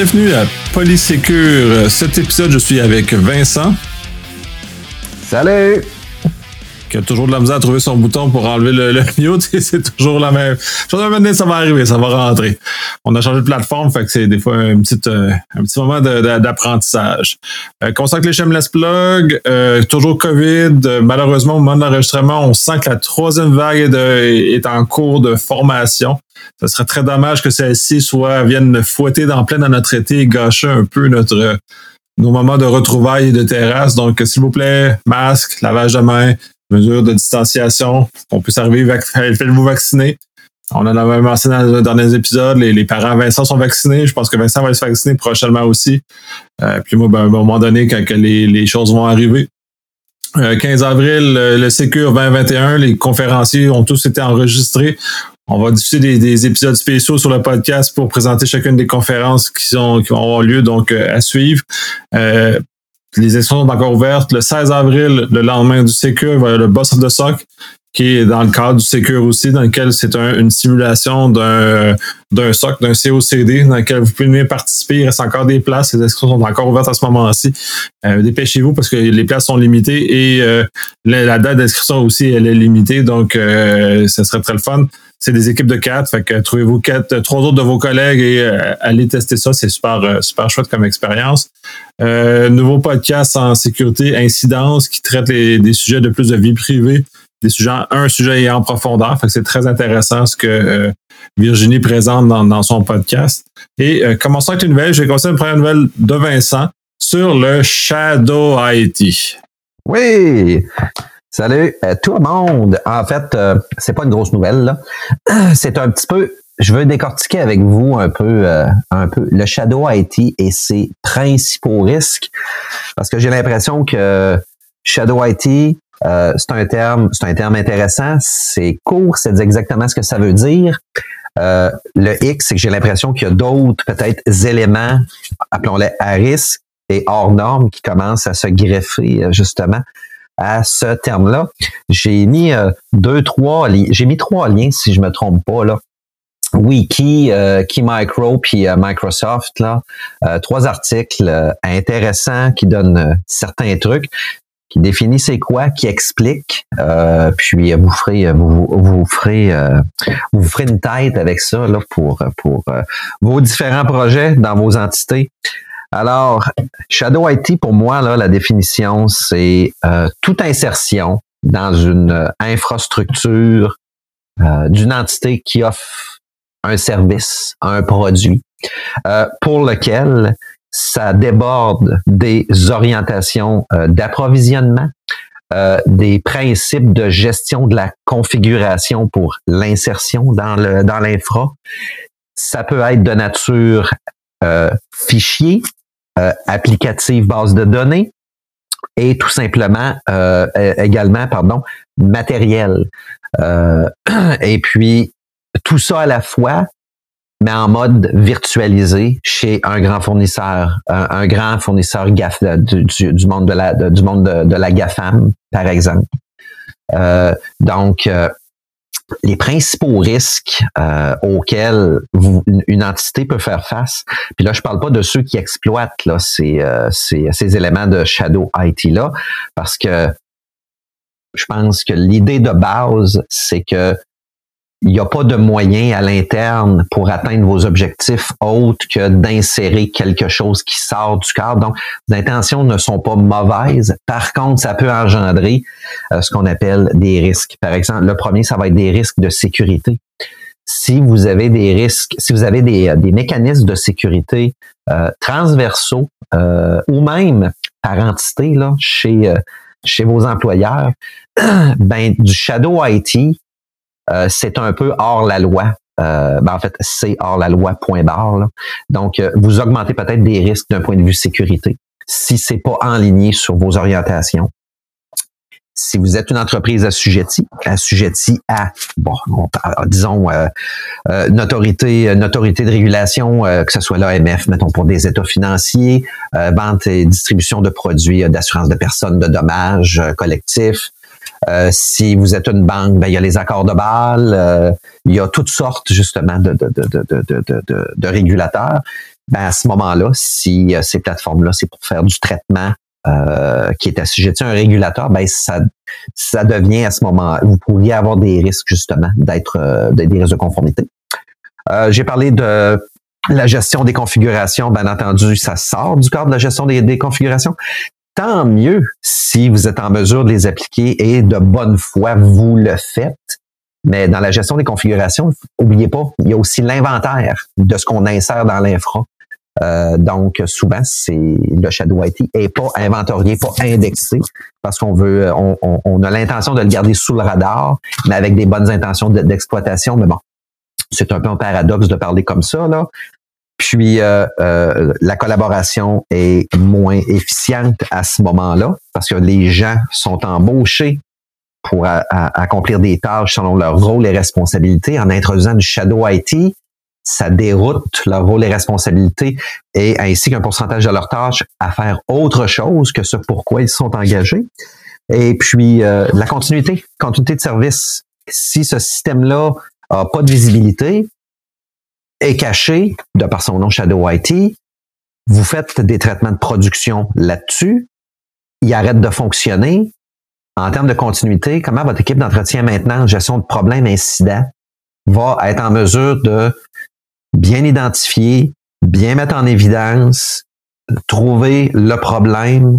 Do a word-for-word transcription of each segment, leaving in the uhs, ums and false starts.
bienvenue à Polysécure. Cet épisode, je suis avec Vincent. Salut! Qui a toujours de la misère à trouver son bouton pour enlever le, le mute. C'est toujours la même chose. Maintenant, ça va arriver, ça va rentrer. On a changé de plateforme, fait que c'est des fois un petit, euh, un petit moment de, de, d'apprentissage. Euh, consacre les Shameless Plug, euh, toujours COVID. Euh, malheureusement, au moment de l'enregistrement, on sent que la troisième vague est, de, est en cours de formation. Ce serait très dommage que celle-ci soit vienne fouetter dans plein dans notre été et gâcher un peu notre nos moments de retrouvailles et de terrasse. Donc, s'il vous plaît, masque, lavage de mains, mesures de distanciation, qu'on puisse arriver, vac- faites-vous vacciner. On en avait mentionné dans, dans les épisodes, les, les parents Vincent sont vaccinés. Je pense que Vincent va se vacciner prochainement aussi. Euh, puis moi, ben, à un moment donné, quand que les, les choses vont arriver. Euh, quinze avril, le, le Sécure vingt vingt et un, les conférenciers ont tous été enregistrés. On va diffuser des, des épisodes spéciaux sur le podcast pour présenter chacune des conférences qui, sont, qui vont avoir lieu, donc euh, à suivre. Euh, les inscriptions sont encore ouvertes. Le seize avril, le lendemain du Sécure, va y avoir le Boss of the Sock, qui est dans le cadre du Sécure aussi, dans lequel c'est un, une simulation d'un, d'un S O C, d'un C O C D, dans lequel vous pouvez venir participer. Il reste encore des places. Les inscriptions sont encore ouvertes à ce moment-ci. Euh, dépêchez-vous parce que les places sont limitées et euh, la, la date d'inscription aussi, elle est limitée. Donc, euh, ce serait très le fun. C'est des équipes de quatre, fait que trouvez-vous quatre, trois autres de vos collègues et euh, allez tester ça. C'est super, euh, super chouette comme expérience. Euh, nouveau podcast en sécurité, Incidence, qui traite les, des sujets de plus de vie privée. Des sujets, un sujet est en profondeur, fait que c'est très intéressant ce que euh, Virginie présente dans, dans son podcast. Et euh, commençons avec une nouvelle. Je vais commencer une première nouvelle de Vincent sur le Shadow I T. Oui! Salut euh, tout le monde! En fait, euh, c'est pas une grosse nouvelle, là. C'est un petit peu, je veux décortiquer avec vous un peu, euh, un peu le Shadow I T et ses principaux risques. Parce que j'ai l'impression que Shadow I T, Euh, c'est un terme, c'est un terme intéressant, c'est court, c'est exactement ce que ça veut dire. Euh, le X, c'est que j'ai l'impression qu'il y a d'autres peut-être éléments, appelons-les à risque et hors normes, qui commencent à se greffer justement à ce terme-là. J'ai mis euh, deux, trois, li- j'ai mis trois liens si je me trompe pas là. Wiki, euh, Key Micro puis euh, Microsoft là, euh, trois articles euh, intéressants qui donnent euh, certains trucs, qui définit c'est quoi, qui explique, euh, puis vous ferez, vous, vous ferez, euh, vous ferez une tête avec ça là pour pour euh, vos différents projets dans vos entités. Alors, Shadow I T pour moi là, la définition c'est euh, toute insertion dans une infrastructure euh, d'une entité qui offre un service, un produit euh, pour lequel ça déborde des orientations euh, d'approvisionnement, euh, des principes de gestion de la configuration pour l'insertion dans le dans l'infra. Ça peut être de nature euh, fichier, euh, applicative base de données et tout simplement euh, également pardon matériel. Euh, et puis tout ça à la fois, mais en mode virtualisé chez un grand fournisseur, un, un grand fournisseur gaf, du, du, du monde de la de, du monde de, de la GAFAM, par exemple. Euh, donc, euh, les principaux risques euh, auxquels vous, une, une entité peut faire face, puis là, je parle pas de ceux qui exploitent là, ces, euh, ces, ces éléments de Shadow I T-là, parce que je pense que l'idée de base, c'est que il n'y a pas de moyen à l'interne pour atteindre vos objectifs autres que d'insérer quelque chose qui sort du cadre. Donc, les intentions ne sont pas mauvaises. Par contre, ça peut engendrer euh, ce qu'on appelle des risques. Par exemple, le premier, ça va être des risques de sécurité. Si vous avez des risques, si vous avez des, des mécanismes de sécurité euh, transversaux euh, ou même par entité là, chez, euh, chez vos employeurs, ben, du Shadow I T, Euh, c'est un peu hors la loi. Euh, ben en fait, c'est hors la loi, point barre. Là. Donc, euh, vous augmentez peut-être des risques d'un point de vue sécurité si c'est pas enligné sur vos orientations. Si vous êtes une entreprise assujettie, assujettie à, bon, on, disons, euh, euh, une autorité, une autorité de régulation, euh, que ce soit l'A M F, mettons, pour des états financiers, euh, vente et distribution de produits euh, d'assurance de personnes, de dommages euh, collectifs. Euh, si vous êtes une banque, ben il y a les accords de Bâle, euh, il y a toutes sortes justement de, de, de, de, de, de, de, de régulateurs. ben à ce moment-là, si euh, ces plateformes-là, c'est pour faire du traitement euh, qui est assujetti à un régulateur, ben ça, ça devient à ce moment, vous pourriez avoir des risques justement d'être euh, des risques de conformité. Euh, j'ai parlé de la gestion des configurations, bien entendu, ça sort du cadre de la gestion des, des configurations. Tant mieux si vous êtes en mesure de les appliquer et de bonne foi, vous le faites. Mais dans la gestion des configurations, n'oubliez pas, il y a aussi l'inventaire de ce qu'on insère dans l'infra. Euh, donc, souvent, c'est le Shadow I T est pas inventorié, pas indexé, parce qu'on veut, on, on, on a l'intention de le garder sous le radar, mais avec des bonnes intentions de, d'exploitation. Mais bon, c'est un peu un paradoxe de parler comme ça, là. Puis, euh, euh, la collaboration est moins efficiente à ce moment-là, parce que les gens sont embauchés pour a, a, accomplir des tâches selon leur rôle et responsabilités. En introduisant du Shadow I T, ça déroute leur rôle et responsabilités et ainsi qu'un pourcentage de leurs tâches à faire autre chose que ce pourquoi ils sont engagés. Et puis, euh, la continuité, continuité de service. Si ce système-là a pas de visibilité, est caché, de par son nom Shadow I T, vous faites des traitements de production là-dessus, il arrête de fonctionner. En termes de continuité, comment votre équipe d'entretien maintenance, gestion de problèmes, incidents, va être en mesure de bien identifier, bien mettre en évidence, trouver le problème,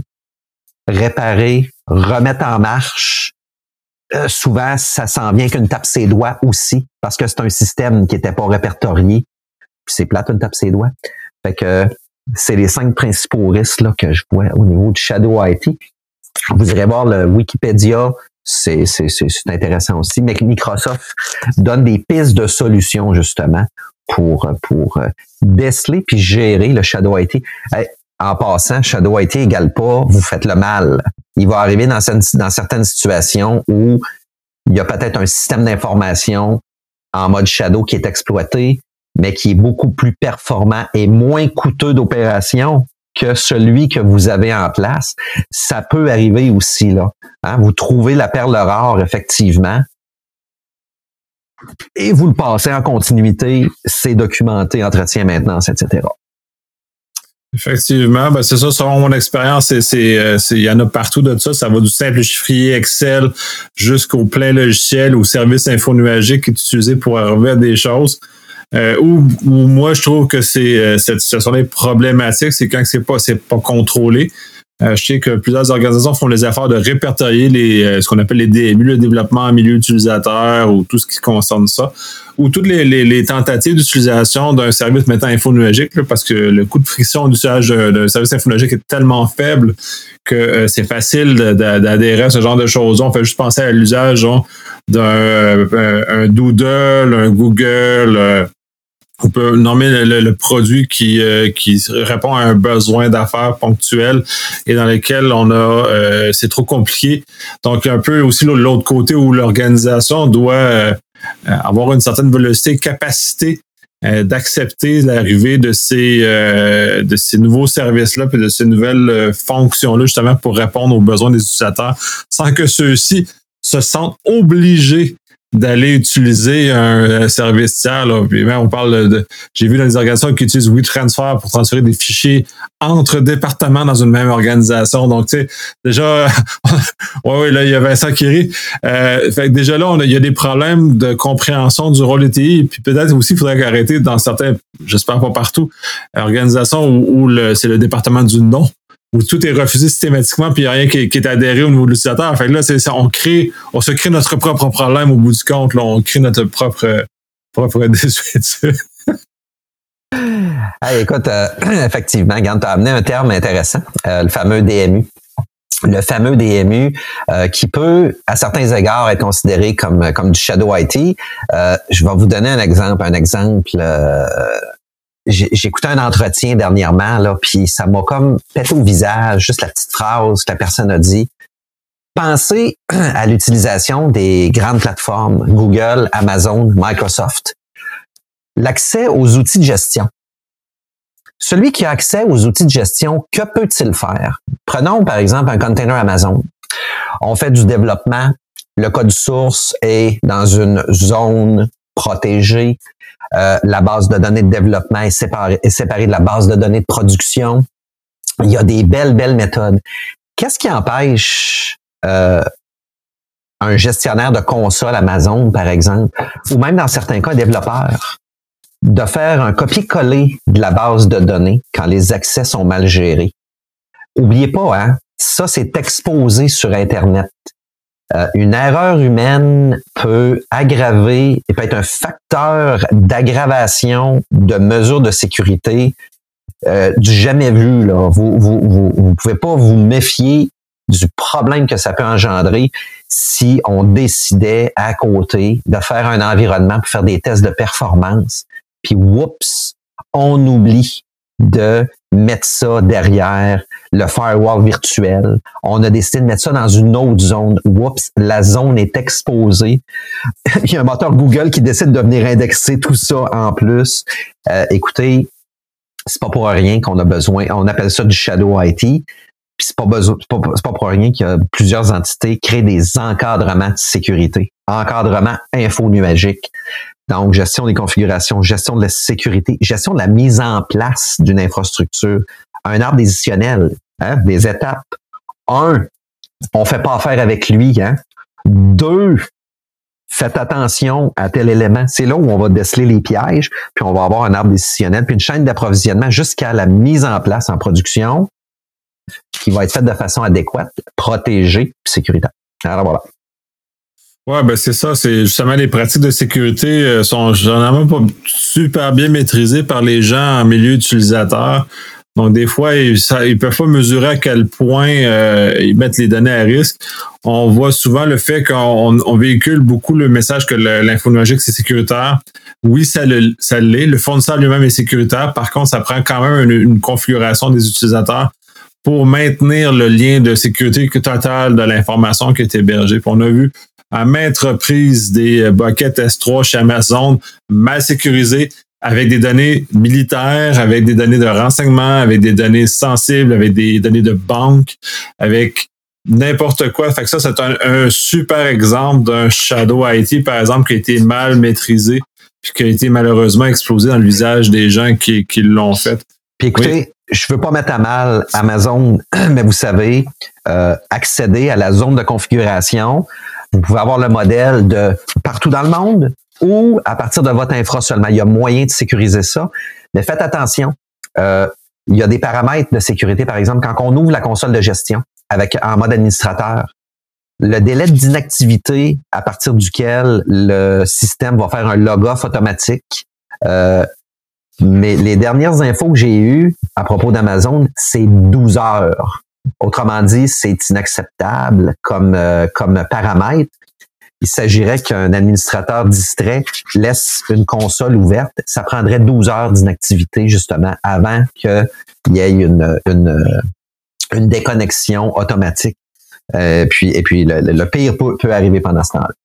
réparer, remettre en marche. Euh, souvent, ça s'en vient qu'une tape ses doigts aussi, parce que c'est un système qui n'était pas répertorié. Puis c'est plate, une tape ses doigts. Fait que c'est les cinq principaux risques là, que je vois au niveau du Shadow I T. Vous irez voir le Wikipédia, c'est, c'est, c'est, c'est intéressant aussi. Mais Microsoft donne des pistes de solutions justement pour, pour déceler puis gérer le Shadow I T. En passant, Shadow I T égale pas vous faites le mal. Il va arriver dans, dans certaines situations où il y a peut-être un système d'information en mode Shadow qui est exploité, mais qui est beaucoup plus performant et moins coûteux d'opération que celui que vous avez en place. Ça peut arriver aussi, là. Hein? Vous trouvez la perle rare, effectivement, et vous le passez en continuité, c'est documenté, entretien, maintenance, et cetera. Effectivement, ben c'est ça, selon mon expérience, c'est, c'est, c'est, il y en a partout de ça. Ça va du simple chiffrier Excel jusqu'au plein logiciel, au service infonuagique qui est utilisé pour arriver à des choses. Euh, où, où moi je trouve que c'est euh, cette situation-là est problématique, c'est quand c'est pas c'est pas contrôlé. Euh, je sais que plusieurs organisations font les efforts de répertorier les euh, ce qu'on appelle les D M U, le développement en milieu utilisateur ou tout ce qui concerne ça, ou toutes les, les, les tentatives d'utilisation d'un service maintenant infonuagique, là, parce que le coût de friction d'usage d'un service infonuagique est tellement faible que euh, c'est facile de, de, d'adhérer à ce genre de choses. On fait juste penser à l'usage genre, d'un un, un Doodle, un Google. Euh, On peut nommer le, le, le produit qui, euh, qui répond à un besoin d'affaires ponctuel et dans lequel on a euh, c'est trop compliqué. Donc, un peu aussi l'autre côté où l'organisation doit euh, avoir une certaine vélocité, capacité euh, d'accepter l'arrivée de ces euh, de ces nouveaux services-là puis de ces nouvelles euh, fonctions-là, justement, pour répondre aux besoins des utilisateurs, sans que ceux-ci se sentent obligés d'aller utiliser un, un service tiers. Là. Puis même, on parle de. J'ai vu dans les organisations qui utilisent WeTransfer pour transférer des fichiers entre départements dans une même organisation. Donc, tu sais, déjà, ouais, ouais, là, il y a Vincent qui rit. Euh, fait que déjà là, on a, il y a des problèmes de compréhension du rôle des T I. Puis peut-être aussi, il faudrait arrêter dans certains, j'espère pas partout, organisations où, où le, c'est le département du non, où tout est refusé systématiquement, puis il n'y a rien qui est, qui est adhéré au niveau de l'utilisateur. Fait que là, c'est ça, on crée, on se crée notre propre problème au bout du compte. Là, on crée notre propre, propre désuétude. Hey, écoute, euh, effectivement, Gant, tu as amené un terme intéressant, euh, le fameux D M U. Le fameux D M U euh, qui peut, à certains égards, être considéré comme, comme du Shadow I T. Euh, je vais vous donner un exemple. Un exemple... Euh, J'ai, j'ai écouté un entretien dernièrement, là, puis ça m'a comme pété au visage, juste la petite phrase que la personne a dit. Pensez à l'utilisation des grandes plateformes, Google, Amazon, Microsoft. L'accès aux outils de gestion. Celui qui a accès aux outils de gestion, que peut-il faire? Prenons par exemple un container Amazon. On fait du développement, le code source est dans une zone protégée. Euh, la base de données de développement est séparée, est séparée de la base de données de production. Il y a des belles, belles méthodes. Qu'est-ce qui empêche euh, un gestionnaire de console Amazon, par exemple, ou même dans certains cas un développeur, de faire un copier-coller de la base de données quand les accès sont mal gérés? Oubliez pas, hein, ça c'est exposé sur Internet. Euh, une erreur humaine peut aggraver et peut être un facteur d'aggravation de mesures de sécurité euh, du jamais vu. Là. Vous, vous, vous, vous pouvez pas vous méfier du problème que ça peut engendrer si on décidait à côté de faire un environnement pour faire des tests de performance. Puis, whoops, on oublie de mettre ça derrière le firewall virtuel. On a décidé de mettre ça dans une autre zone. Oups, la zone est exposée. Il y a un moteur Google qui décide de venir indexer tout ça en plus. Euh, écoutez, c'est pas pour rien qu'on a besoin, on appelle ça du shadow I T. Puis c'est pas besoin, c'est pas, c'est pas pour rien qu'il y a plusieurs entités qui créent des encadrements de sécurité. Encadrement info-nuagique. Donc, gestion des configurations, gestion de la sécurité, gestion de la mise en place d'une infrastructure, un arbre décisionnel, hein, des étapes. Un, on fait pas affaire avec lui. Hein. Deux, faites attention à tel élément. C'est là où on va déceler les pièges, puis on va avoir un arbre décisionnel, puis une chaîne d'approvisionnement jusqu'à la mise en place en production qui va être faite de façon adéquate, protégée, puis sécuritaire. Alors voilà. Ouais, ben c'est ça, c'est justement les pratiques de sécurité euh, sont généralement pas super bien maîtrisées par les gens en milieu utilisateur. Donc, des fois, ils, ça, ils peuvent pas mesurer à quel point euh, ils mettent les données à risque. On voit souvent le fait qu'on on véhicule beaucoup le message que le, l'infonuagique, c'est sécuritaire. Oui, ça, le, ça l'est. Le fournisseur lui-même est sécuritaire. Par contre, ça prend quand même une, une configuration des utilisateurs pour maintenir le lien de sécurité totale de l'information qui est hébergée. Puis on a vu à maintes reprises des buckets S trois chez Amazon mal sécurisés, avec des données militaires, avec des données de renseignement, avec des données sensibles, avec des données de banque, avec n'importe quoi. Fait que ça, c'est un, un super exemple d'un shadow I T, par exemple, qui a été mal maîtrisé, puis qui a été malheureusement explosé dans l'usage des gens qui, qui l'ont fait. Puis écoutez, oui. Je veux pas mettre à mal Amazon, mais vous savez, euh, accéder à la zone de configuration, vous pouvez avoir le modèle de partout dans le monde ou à partir de votre infra seulement. Il y a moyen de sécuriser ça, mais faites attention. Euh, il y a des paramètres de sécurité, par exemple, quand on ouvre la console de gestion avec en mode administrateur, le délai d'inactivité à partir duquel le système va faire un log-off automatique. Euh, mais les dernières infos que j'ai eues à propos d'Amazon, c'est douze heures. Autrement dit, c'est inacceptable comme, euh, comme paramètre. Il s'agirait qu'un administrateur distrait laisse une console ouverte. Ça prendrait douze heures d'inactivité, justement, avant qu'il y ait une, une, une déconnexion automatique. Euh, puis, et puis, le, le pire peut, peut arriver pendant ce temps-là.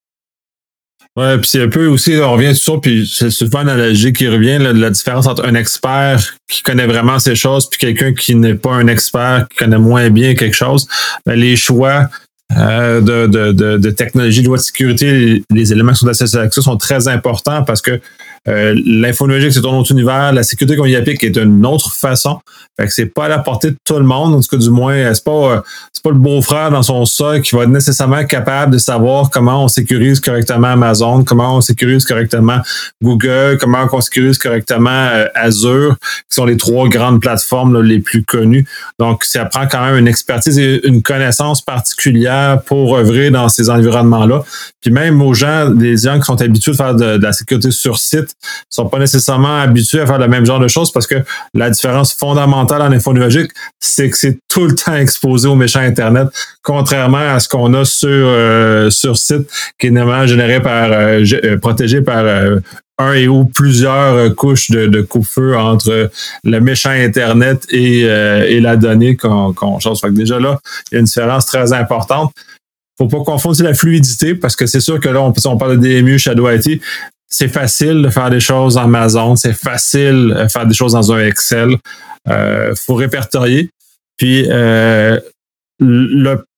Ouais, puis c'est un peu aussi, on revient sur ça, puis c'est souvent l'analogie qui revient, là, de la différence entre un expert qui connaît vraiment ces choses, puis quelqu'un qui n'est pas un expert, qui connaît moins bien quelque chose. Ben, les choix euh, de, de, de, de technologie, de loi de sécurité, les, les éléments qui sont associés à ça sont très importants parce que euh, l'infonuagique, c'est un autre univers, la sécurité qu'on y applique est d'une autre façon. Fait que c'est pas à la portée de tout le monde, en tout cas du moins, c'est pas c'est pas le beau-frère dans son sol qui va être nécessairement capable de savoir comment on sécurise correctement Amazon, comment on sécurise correctement Google, comment on sécurise correctement euh, Azure, qui sont les trois grandes plateformes là, les plus connues. Donc, ça prend quand même une expertise et une connaissance particulière pour œuvrer dans ces environnements-là. Puis même aux gens, les gens qui sont habitués de faire de, de la sécurité sur site, sont pas nécessairement habitués à faire le même genre de choses parce que la différence fondamentale en infonuagique, c'est que c'est tout le temps exposé aux méchants Internet, contrairement à ce qu'on a sur euh, sur site, qui est normalement généré par euh, protégé par euh, un et ou plusieurs euh, couches de, de coupe-feu entre le méchant Internet et, euh, et la donnée qu'on, qu'on chose. Fait que déjà là, il y a une différence très importante. Faut pas confondre la fluidité parce que c'est sûr que là, on, on parle de D M U, Shadow I T, c'est facile de faire des choses en Amazon, c'est facile de faire des choses dans un Excel. Euh, faut répertorier. Puis euh, le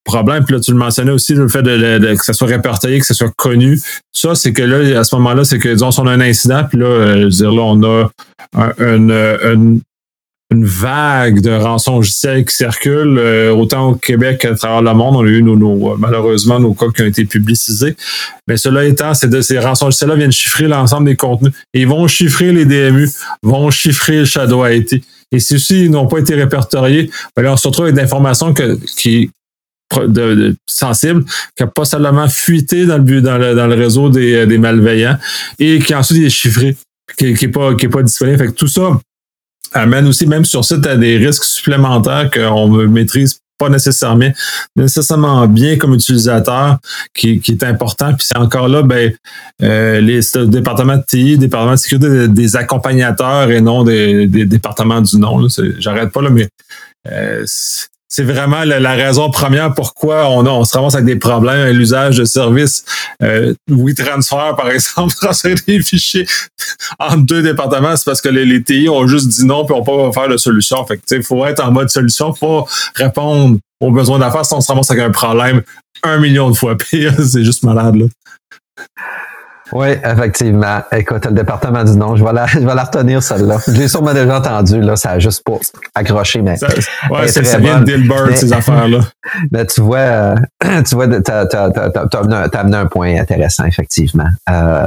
problème, puis là, tu le mentionnais aussi, le fait de, de, de que ça soit répertorié, que ça soit connu. Ça, c'est que là, à ce moment-là, c'est que, disons, si on a un incident, puis là, euh, je veux dire, là, on a un, une, une, une vague de rançongiciels qui circulent, euh, autant au Québec qu'à travers le monde. On a eu, nos, nos, malheureusement, nos cas qui ont été publicisés. Mais cela étant, c'est de, ces rançongiciels-là viennent chiffrer l'ensemble des contenus. Et ils vont chiffrer les D M U, vont chiffrer le Shadow I T. Et si aussi ils n'ont pas été répertoriés, ben là, on se retrouve avec des informations que, qui De, de, sensible, qui n'a pas seulement fuité dans le, dans le, dans le réseau des, des malveillants et qui ensuite est chiffré, qui n'est qui est pas, qui est pas disponible. Fait que tout ça amène aussi, même sur site, à des risques supplémentaires qu'on ne maîtrise pas nécessairement, nécessairement bien comme utilisateur, qui, qui est important. Puis c'est encore là, ben, euh, les départements de T I, départements de sécurité, des, des accompagnateurs et non des, des départements du nom. Là. J'arrête pas là, mais euh, c'est vraiment la, la raison première pourquoi on, a, on se ramasse avec des problèmes à l'usage de services euh, WeTransfer, par exemple, transférer des fichiers entre deux départements. C'est parce que les, les T I ont juste dit non puis n'ont pas faire de solution. Fait que, tu sais, il faut être en mode solution, faut répondre aux besoins d'affaires. Si on se ramasse avec un problème un million de fois pire, c'est juste malade, là. Oui, effectivement. Écoute, le département du nom, je vais la, je vais la retenir, celle-là. Je l'ai sûrement déjà entendu, là, ça a juste pas accroché, mais. Ça, ouais, c'est ça vient de Dilbert, ces affaires-là. Mais tu vois, euh, tu vois, t'as, t'as, t'as, t'as, t'as amené un point intéressant, effectivement. Euh,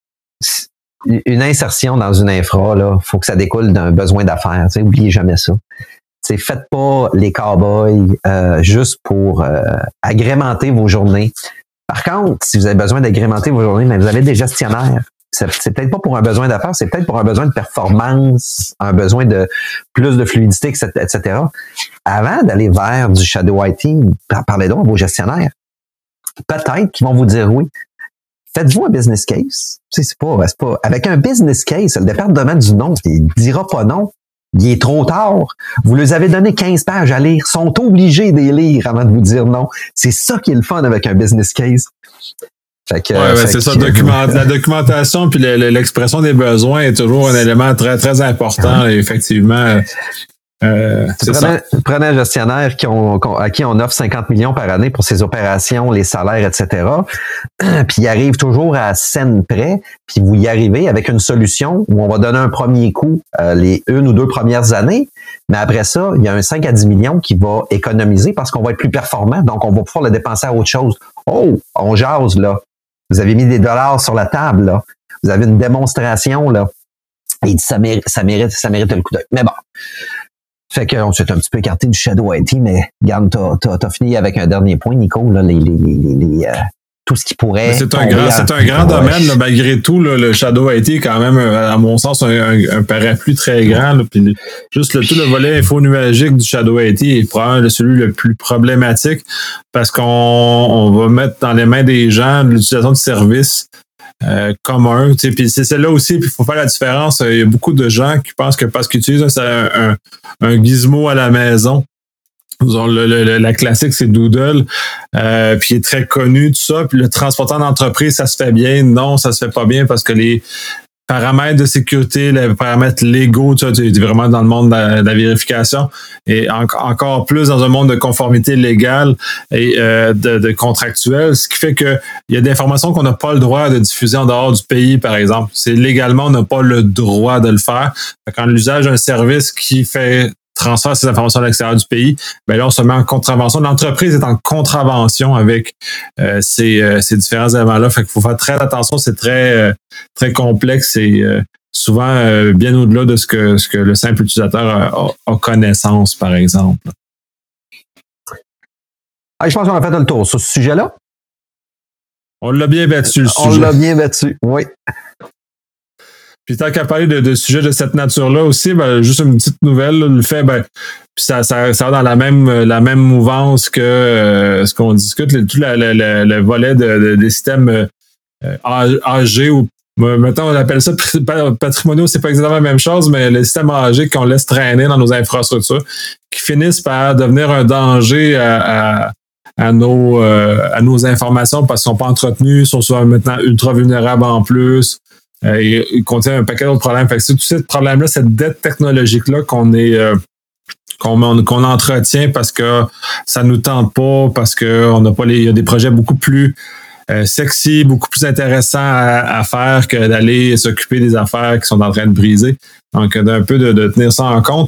une insertion dans une infra, là, faut que ça découle d'un besoin d'affaires. Tu sais, oubliez jamais ça. Tu sais, faites pas les cow-boys euh, juste pour euh, agrémenter vos journées. Par contre, si vous avez besoin d'agrémenter vos journées, mais vous avez des gestionnaires. C'est, c'est peut-être pas pour un besoin d'affaires, c'est peut-être pour un besoin de performance, un besoin de plus de fluidité, et cetera. Avant d'aller vers du Shadow I T, parlez donc à vos gestionnaires. Peut-être qu'ils vont vous dire oui. Faites-vous un business case. Tu sais, c'est pas, c'est pas, avec un business case, le département du nom, il dira pas non. Il est trop tard. Vous leur avez donné quinze pages à lire. Ils sont obligés de les lire avant de vous dire non. C'est ça qui est le fun avec un business case. Fait que, ouais, fait ouais, c'est que, ça. Document, la documentation puis le, le, l'expression des besoins est toujours un élément très, très important. Et effectivement, euh, c'est prenez, ça. Prenez un gestionnaire qui ont, à qui on offre cinquante millions par année pour ses opérations, les salaires, et cetera. Puis il arrive toujours à scène près, puis vous y arrivez avec une solution où on va donner un premier coup euh, les une ou deux premières années, mais après ça, il y a un cinq à dix millions qui va économiser parce qu'on va être plus performant, donc on va pouvoir le dépenser à autre chose. Oh, on jase, là. Vous avez mis des dollars sur la table, là. Vous avez une démonstration, là. Et il dit, ça mérite, ça mérite, ça mérite le coup d'œil. Mais bon. Fait qu'on s'est un petit peu écarté du Shadow I T, mais regarde, t'as, t'as, t'as fini avec un dernier point, Nico, là, les, les, les, les, euh, tout ce qui pourrait. Mais c'est un grand, c'est un grand domaine, là, malgré tout, là, le Shadow I T est quand même, à mon sens, un, un, un parapluie très grand, là, puis juste le, tout le volet info-nuagique du Shadow I T est probablement celui le plus problématique parce qu'on on va mettre dans les mains des gens l'utilisation de services Euh, commun, tu sais, puis c'est celle-là aussi, puis il faut faire la différence. Il y a beaucoup de gens qui pensent que parce qu'ils utilisent un, un, un gizmo à la maison, le, le, la classique, c'est Doodle, euh, puis il est très connu, tout ça, puis le transporteur d'entreprise, ça se fait bien. Non, ça se fait pas bien parce que les paramètres de sécurité, les paramètres légaux, tu sais, tu es vraiment dans le monde de la, de la vérification et en, encore plus dans un monde de conformité légale et euh, de, de contractuel, ce qui fait que il y a des informations qu'on n'a pas le droit de diffuser en dehors du pays, par exemple. C'est légalement, on n'a pas le droit de le faire. Quand l'usage d'un service qui fait transfère ces informations à l'extérieur du pays, ben là, on se met en contravention. L'entreprise est en contravention avec euh, ces, euh, ces différents éléments-là. Fait qu'il faut faire très attention. C'est très, euh, très complexe et euh, souvent euh, bien au-delà de ce que, ce que le simple utilisateur a, a connaissance, par exemple. Ah, je pense qu'on a fait le tour sur ce sujet-là. On l'a bien battu, le On sujet. On l'a bien battu, oui. Puis tant qu'à parler de, de sujets de cette nature-là aussi, ben, juste une petite nouvelle, là, le fait, ben, puis ça, ça, ça va dans la même, la même mouvance que euh, ce qu'on discute, le, tout la, la, la, le volet de, de, des systèmes euh, A G ou maintenant on appelle ça patrimoniaux, c'est pas exactement la même chose, mais les systèmes A G qu'on laisse traîner dans nos infrastructures, qui finissent par devenir un danger à, à à nos euh, à nos informations parce qu'ils sont pas entretenus, sont souvent maintenant ultra vulnérables en plus. Euh, il, il contient un paquet d'autres problèmes. Fait que c'est tout ce problème-là, cette dette technologique-là qu'on est euh, qu'on, qu'on entretient parce que ça nous tente pas, parce que on n'a pas les, il y a des projets beaucoup plus euh, sexy, beaucoup plus intéressants à, à faire que d'aller s'occuper des affaires qui sont en train de briser. Donc, d'un peu de, de tenir ça en compte.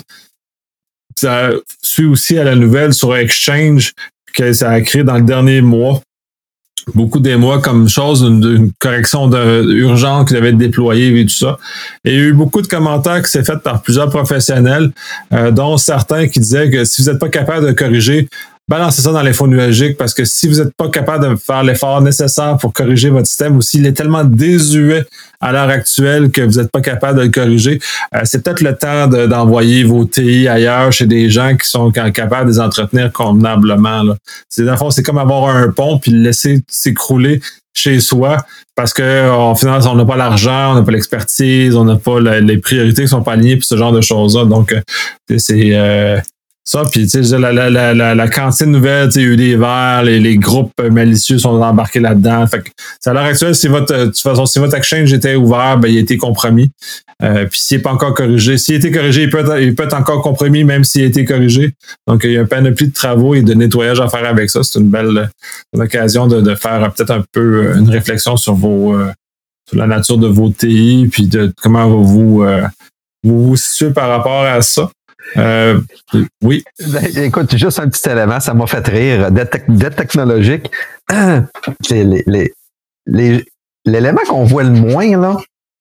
Ça suit aussi à la nouvelle sur Exchange que ça a créé dans le dernier mois. Beaucoup d'émois comme chose, une, une correction de, urgente qui devait être déployée et tout ça. Et il y a eu beaucoup de commentaires qui s'est fait par plusieurs professionnels, euh, dont certains qui disaient que si vous n'êtes pas capable de corriger, balancez ça dans l'info nuagique parce que si vous n'êtes pas capable de faire l'effort nécessaire pour corriger votre système ou s'il est tellement désuet à l'heure actuelle que vous n'êtes pas capable de le corriger, euh, c'est peut-être le temps de, d'envoyer vos T I ailleurs chez des gens qui sont capables de les entretenir convenablement. Là. C'est, dans le fond, c'est comme avoir un pont puis le laisser s'écrouler chez soi parce que en final, on n'a pas l'argent, on n'a pas l'expertise, on n'a pas la, les priorités qui sont pas alignées puis ce genre de choses-là. Donc, c'est... Euh, Ça, puis tu sais, la, la, la, la, la cantine nouvelle, tu sais, il y a eu des verts, les, les groupes malicieux sont embarqués là-dedans. Fait que, à l'heure actuelle, si votre, de toute façon, si votre exchange était ouvert, ben, il a été compromis. Euh, puis s'il n'est pas encore corrigé, s'il a été corrigé, il peut être, il peut être encore compromis, même s'il a été corrigé. Donc, il y a un panoplie de travaux et de nettoyage à faire avec ça. C'est une belle une occasion de, de faire peut-être un peu une réflexion sur vos, euh, sur la nature de vos T I, puis de comment vous, euh, vous vous situez par rapport à ça. Euh, oui. Écoute, juste un petit élément, ça m'a fait rire. Dette, dette technologique, les, les, les, les, l'élément qu'on voit le moins, là,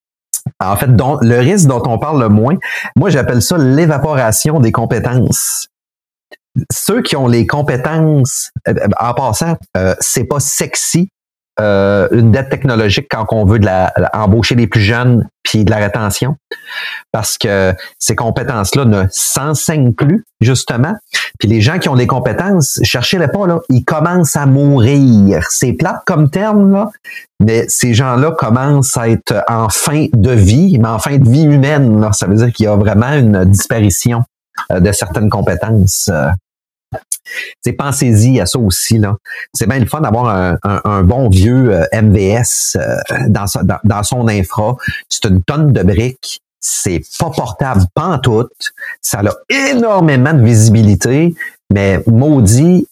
en fait, dont, le risque dont on parle le moins, moi, j'appelle ça l'évaporation des compétences. Ceux qui ont les compétences, en passant, euh, c'est pas sexy. Euh, une dette technologique quand on veut de la, embaucher les plus jeunes puis de la rétention parce que ces compétences-là ne s'enseignent plus justement puis les gens qui ont des compétences, cherchez-les pas là, ils commencent à mourir. C'est plate comme terme là, mais ces gens-là commencent à être en fin de vie, mais en fin de vie humaine là. Ça veut dire qu'il y a vraiment une disparition euh, de certaines compétences. Euh, T'sais, pensez-y à ça aussi, là. C'est bien le fun d'avoir un, un, un bon vieux euh, M V S euh, dans, sa, dans, dans son infra. C'est une tonne de briques. C'est pas portable pantoute. Ça a énormément de visibilité. Mais maudit,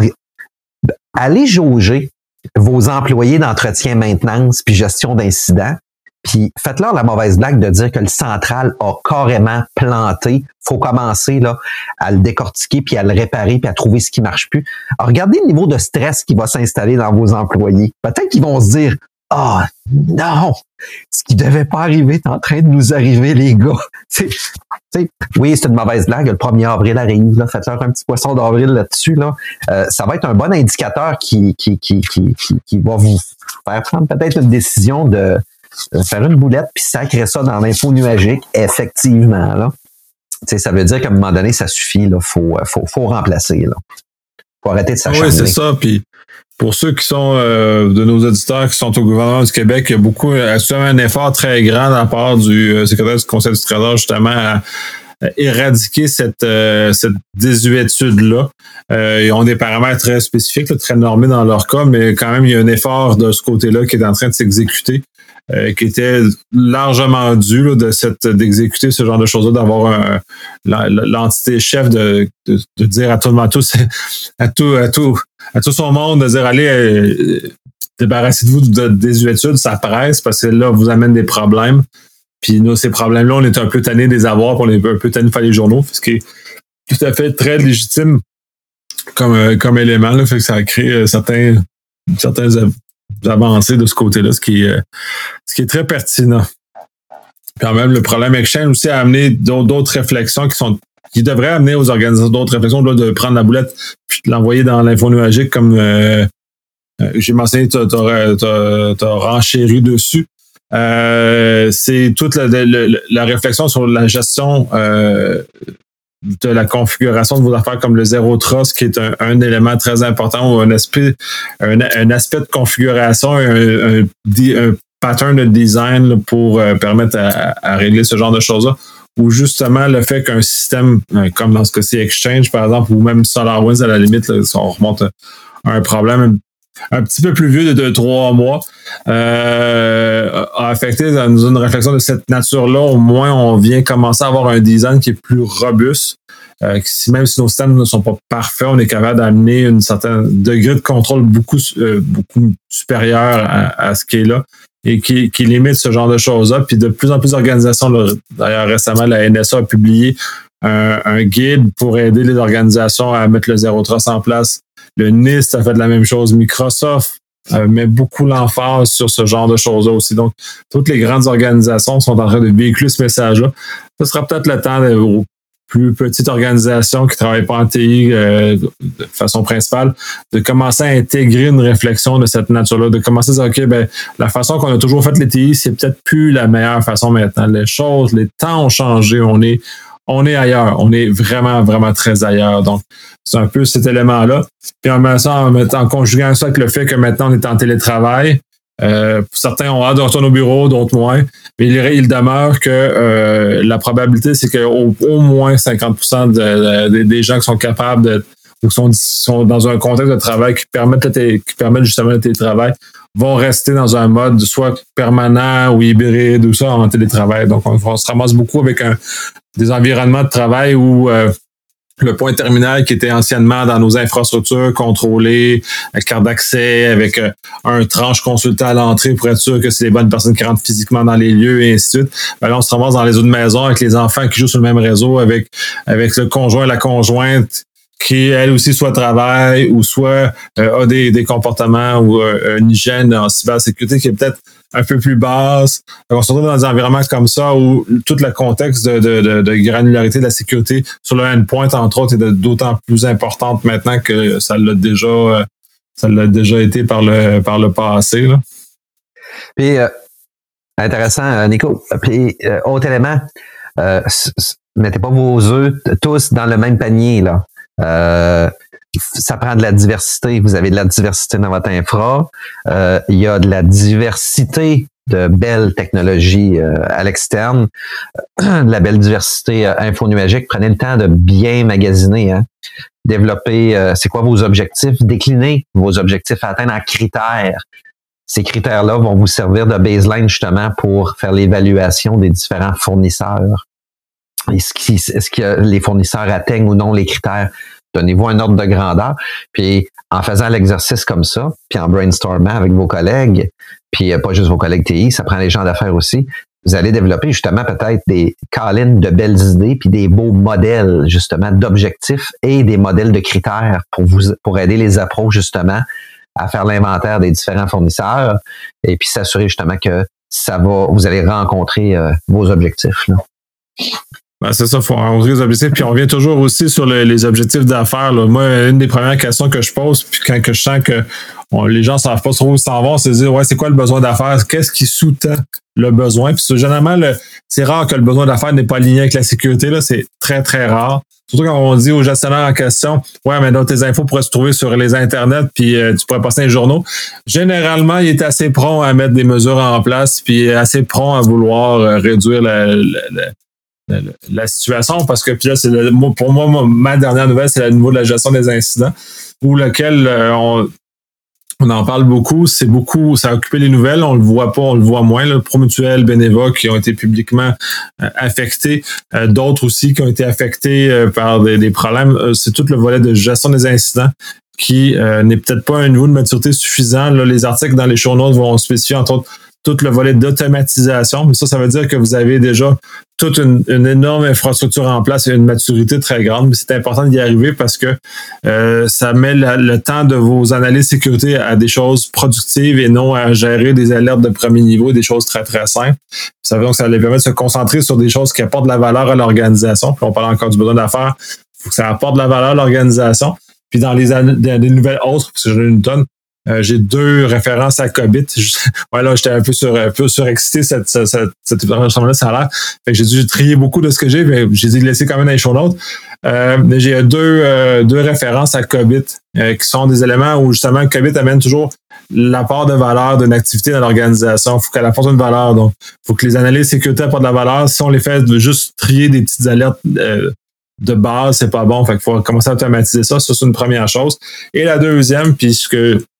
allez jauger vos employés d'entretien, maintenance puis gestion d'incidents. Puis faites-leur la mauvaise blague de dire que le central a carrément planté. Faut commencer là à le décortiquer puis à le réparer puis à trouver ce qui marche plus. Alors, regardez le niveau de stress qui va s'installer dans vos employés. Peut-être qu'ils vont se dire ah oh, non, ce qui devait pas arriver est en train de nous arriver les gars. T'sais, t'sais, oui, c'est une mauvaise blague. Le premier avril arrive là, faites-leur un petit poisson d'avril là-dessus là. Euh, ça va être un bon indicateur qui qui qui qui qui, qui va vous faire prendre peut-être une décision de faire une boulette puis sacrer ça dans l'info nuagique, effectivement, là. Tu sais, ça veut dire qu'à un moment donné, ça suffit, là. Faut, faut, faut remplacer, là. Faut arrêter de s'acharner. Oui, c'est ça. Puis, pour ceux qui sont, euh, de nos auditeurs qui sont au gouvernement du Québec, il y a beaucoup, actuellement, un effort très grand de la part du euh, secrétaire du Conseil du Trésor, justement, à, à éradiquer cette, euh, cette désuétude-là. Euh, ils ont des paramètres très spécifiques, là, très normés dans leur cas, mais quand même, il y a un effort de ce côté-là qui est en train de s'exécuter. Euh, qui était largement dû là, de cette d'exécuter ce genre de choses-là, d'avoir un, l'entité chef de, de, de dire à tout le monde, à tout, à tout, à tout, à tout son monde, de dire allez, euh, débarrassez-vous de désuétude, ça presse parce que là, vous amène des problèmes. Puis nous, ces problèmes-là, on est un peu tannés de les avoir, puis on est un peu tannés de faire les journaux, ce qui est tout à fait très légitime comme, comme élément, là, fait que ça crée certains, certains avancées de ce côté-là, ce qui est, ce qui est très pertinent. Quand même, le problème Exchange aussi a amené d'autres, d'autres réflexions qui sont qui devraient amener aux organisations d'autres réflexions, là, de prendre la boulette puis de l'envoyer dans l'info nuagique comme euh, j'ai mentionné, tu as renchéri dessus. Euh, c'est toute la, la, la réflexion sur la gestion euh, de la configuration de vos affaires comme le Zero Trust, qui est un, un élément très important ou un aspect, un, un aspect de configuration, un, un, un pattern de design pour euh, permettre à, à régler ce genre de choses-là. Ou justement le fait qu'un système, euh, comme dans ce cas-ci Exchange, par exemple, ou même SolarWinds, à la limite, là, si on remonte à un problème un petit peu plus vieux de, de trois mois, euh, a affecté dans une réflexion de cette nature-là. Au moins, on vient commencer à avoir un design qui est plus robuste euh, si même si nos systèmes ne sont pas parfaits, on est capable d'amener un certain degré de contrôle beaucoup, euh, beaucoup supérieur à, à ce qui est là et qui, qui limite ce genre de choses-là. Puis de plus en plus d'organisations, là, d'ailleurs récemment, la N S A a publié un, un guide pour aider les organisations à mettre le zéro trust en place. Le N I S T a fait de la même chose. Microsoft euh, met beaucoup l'emphase sur ce genre de choses-là aussi. Donc, toutes les grandes organisations sont en train de véhiculer ce message-là. Ce sera peut-être le temps de, aux plus petites organisations qui ne travaillent pas en T I euh, de façon principale, de commencer à intégrer une réflexion de cette nature-là, de commencer à dire, OK, ben, la façon qu'on a toujours fait les T I, c'est peut-être plus la meilleure façon maintenant. Les choses, les temps ont changé. On est On est ailleurs. On est vraiment, vraiment très ailleurs. Donc, c'est un peu cet élément-là. Puis en même temps, en, en conjuguant ça avec le fait que maintenant, on est en télétravail, euh, certains ont hâte de retourner au bureau, d'autres moins. Mais il, il demeure que euh, la probabilité, c'est qu'au au moins cinquante pour cent de, de, des gens qui sont capables de ou qui sont, sont dans un contexte de travail qui permettent, le, qui permettent justement le télétravail vont rester dans un mode soit permanent ou hybride ou ça en télétravail. Donc, on, on se ramasse beaucoup avec un, des environnements de travail où euh, le point terminal qui était anciennement dans nos infrastructures contrôlées, avec carte d'accès, avec euh, un tranche consultant à l'entrée pour être sûr que c'est les bonnes personnes qui rentrent physiquement dans les lieux et ainsi de suite. Ben là, on se ramasse dans les autres maisons avec les enfants qui jouent sur le même réseau, avec, avec le conjoint et la conjointe qui, elle aussi, soit travaille ou soit euh, a des, des comportements ou euh, une hygiène en cybersécurité qui est peut-être un peu plus basse. Donc, on se retrouve dans des environnements comme ça où tout le contexte de, de, de, de granularité de la sécurité sur le endpoint, entre autres, est d'autant plus importante maintenant que ça l'a déjà euh, ça l'a déjà été par le par le passé. Là. Puis, euh, intéressant, Nico. Puis, euh, autre élément, euh, mettez pas vos œufs tous dans le même panier, là. Euh, ça prend de la diversité. Vous avez de la diversité dans votre infra. Euh, il y a de la diversité de belles technologies euh, à l'externe, de la belle diversité euh, infonuagique. Prenez le temps de bien magasiner, hein. Développer, euh, c'est quoi vos objectifs? Déclinez vos objectifs à atteindre en critères. Ces critères-là vont vous servir de baseline justement pour faire l'évaluation des différents fournisseurs. Est-ce que, est-ce que les fournisseurs atteignent ou non les critères? Donnez-vous un ordre de grandeur. Puis, en faisant l'exercice comme ça, puis en brainstormant avec vos collègues, puis pas juste vos collègues T I, ça prend les gens d'affaires aussi, vous allez développer justement peut-être des call-ins de belles idées, puis des beaux modèles justement d'objectifs et des modèles de critères pour vous pour aider les appros justement à faire l'inventaire des différents fournisseurs et puis s'assurer justement que ça va, vous allez rencontrer euh, vos objectifs, là. Ben c'est ça, il faut rencontrer les objectifs. Puis on revient toujours aussi sur le, les objectifs d'affaires. Là. Moi, une des premières questions que je pose, puis quand que je sens que on, les gens ne savent pas trop où s'en vont, c'est de dire ouais, c'est quoi le besoin d'affaires? Qu'est-ce qui sous-tend le besoin? Puis c'est, généralement, le, c'est rare que le besoin d'affaires n'est pas aligné avec la sécurité. Là, c'est très, très rare. Surtout quand on dit aux gestionnaires en question, ouais, mais donc tes infos pourraient se trouver sur les internets, puis euh, tu pourrais passer les journaux. Généralement, il est assez prompt à mettre des mesures en place, puis assez prompt à vouloir euh, réduire la, la, la La, la situation, parce que puis là, c'est le, pour moi, ma dernière nouvelle, c'est le niveau de la gestion des incidents, où lequel euh, on, on en parle beaucoup, c'est beaucoup, ça a occupé les nouvelles, on le voit pas, on le voit moins, là, Promutuel, Beneva qui ont été publiquement euh, affectés, euh, d'autres aussi qui ont été affectés euh, par des, des problèmes, euh, c'est tout le volet de gestion des incidents qui euh, n'est peut-être pas à un niveau de maturité suffisant. Là, les articles dans les show notes vont spécifier, entre autres, tout le volet d'automatisation. Mais ça, ça veut dire que vous avez déjà toute une, une énorme infrastructure en place et une maturité très grande. Mais c'est important d'y arriver parce que euh, ça met la, le temps de vos analyses sécurité à des choses productives et non à gérer des alertes de premier niveau, des choses très, très simples. Ça veut donc ça les permet de se concentrer sur des choses qui apportent de la valeur à l'organisation. Puis on parle encore du besoin d'affaires. Il faut que ça apporte de la valeur à l'organisation. Puis dans les, dans les nouvelles autres, parce que j'en ai une tonne, Euh, j'ai deux références à Cobit. Ouais, là, j'étais un peu sur, un peu surexcité cette, cette, cette, cette enregistrement-là, ça a l'air. Fait que j'ai dû trier beaucoup de ce que j'ai, mais j'ai dû laisser quand même dans les show notes. Euh, mais j'ai deux, euh, deux références à Cobit, euh, qui sont des éléments où, justement, Cobit amène toujours l'apport de valeur d'une activité dans l'organisation. Il faut qu'elle apporte une valeur. Donc, il faut que les analyses sécurité apportent de la valeur. Si on les fait de juste trier des petites alertes, euh, de base, c'est pas bon. Fait qu'il faut commencer à automatiser ça. Ça, c'est une première chose. Et la deuxième, puisque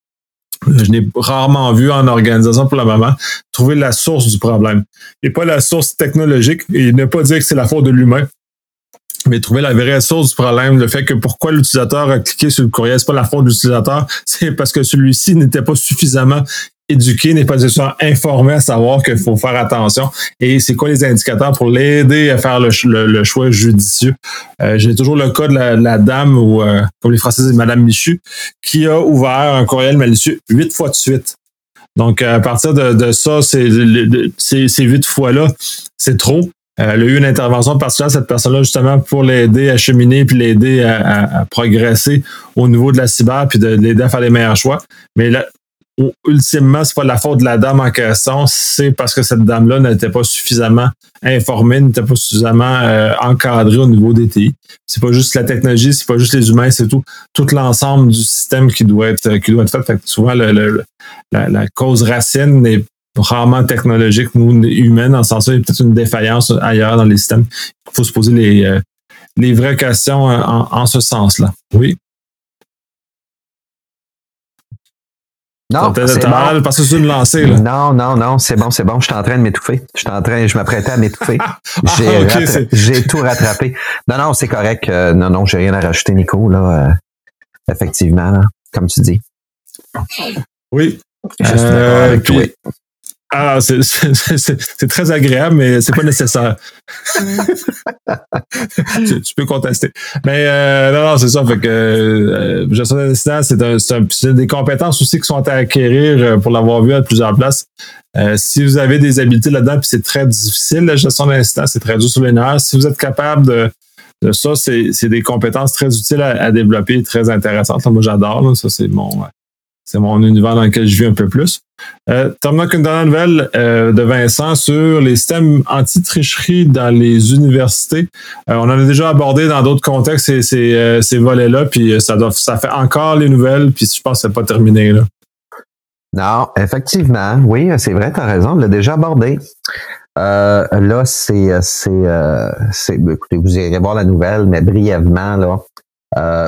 je n'ai rarement vu en organisation pour le moment, trouver la source du problème. Et pas la source technologique, et ne pas dire que c'est la faute de l'humain. mais trouver la vraie source du problème, le fait que pourquoi l'utilisateur a cliqué sur le courriel, c'est pas la faute de l'utilisateur, c'est parce que celui-ci n'était pas suffisamment éduqué, n'est pas suffisamment informé à savoir qu'il faut faire attention. Et c'est quoi les indicateurs pour l'aider à faire le, le, le choix judicieux. Euh, j'ai toujours le cas de la, de la dame, ou euh, comme les Français disent, Madame Michu, qui a ouvert un courriel malicieux huit fois de suite. Donc, à partir de, de ça, c'est, c'est, ces huit fois-là, c'est trop. Euh, elle a eu une intervention particulière, cette personne-là, justement, pour l'aider à cheminer puis l'aider à, à, à progresser au niveau de la cyber puis de l'aider à faire les meilleurs choix. Mais là, ultimement, c'est pas la faute de la dame en question, c'est parce que cette dame-là n'était pas suffisamment informée, n'était pas suffisamment euh, encadrée au niveau des T I. C'est pas juste la technologie, c'est pas juste les humains, c'est tout, tout l'ensemble du système qui doit être, qui doit être fait. Fait que souvent, le, le, la, la cause racine n'est rarement technologique, nous, humaine, dans le sens où il y a peut-être une défaillance ailleurs dans les systèmes. Il faut se poser les, euh, les vraies questions en, en ce sens-là. Oui. Non, c'est bon. Parce que c'est une lancée, là. Non, non, non, c'est bon, c'est bon. Je suis en train de m'étouffer. Je suis en train, je m'apprêtais à m'étouffer. J'ai, ah, okay, rattra- j'ai tout rattrapé. Non, non, c'est correct. Euh, non, non, j'ai rien à rajouter, Nico, là. Euh, effectivement, là, comme tu dis. Oui. Je suis d'accord avec puis, toi. Ah, c'est, c'est, c'est, c'est très agréable, mais c'est pas nécessaire. tu, tu peux contester. Mais euh, non, non, c'est ça. Fait que euh, gestion d'incident, c'est, un, c'est, un, c'est des compétences aussi qui sont à acquérir pour l'avoir vu à plusieurs places. Euh, si vous avez des habiletés là-dedans, puis c'est très difficile, la gestion d'incident, c'est très dur sur les nerfs. Si vous êtes capable de, de ça, c'est, c'est des compétences très utiles à, à développer, très intéressantes. Là, moi, j'adore. Là, ça, c'est mon... C'est mon univers dans lequel je vis un peu plus. Euh, terminons qu'une dernière nouvelle euh, de Vincent sur les systèmes anti-tricherie dans les universités. Euh, on en a déjà abordé dans d'autres contextes ces, ces, euh, ces volets-là, puis ça, doit, ça fait encore les nouvelles, puis je pense que c'est pas terminé, là. Non, effectivement, oui, c'est vrai, tu as raison, on l'a déjà abordé. Euh, là, c'est, c'est, euh, c'est, écoutez, vous irez voir la nouvelle, mais brièvement, là, euh,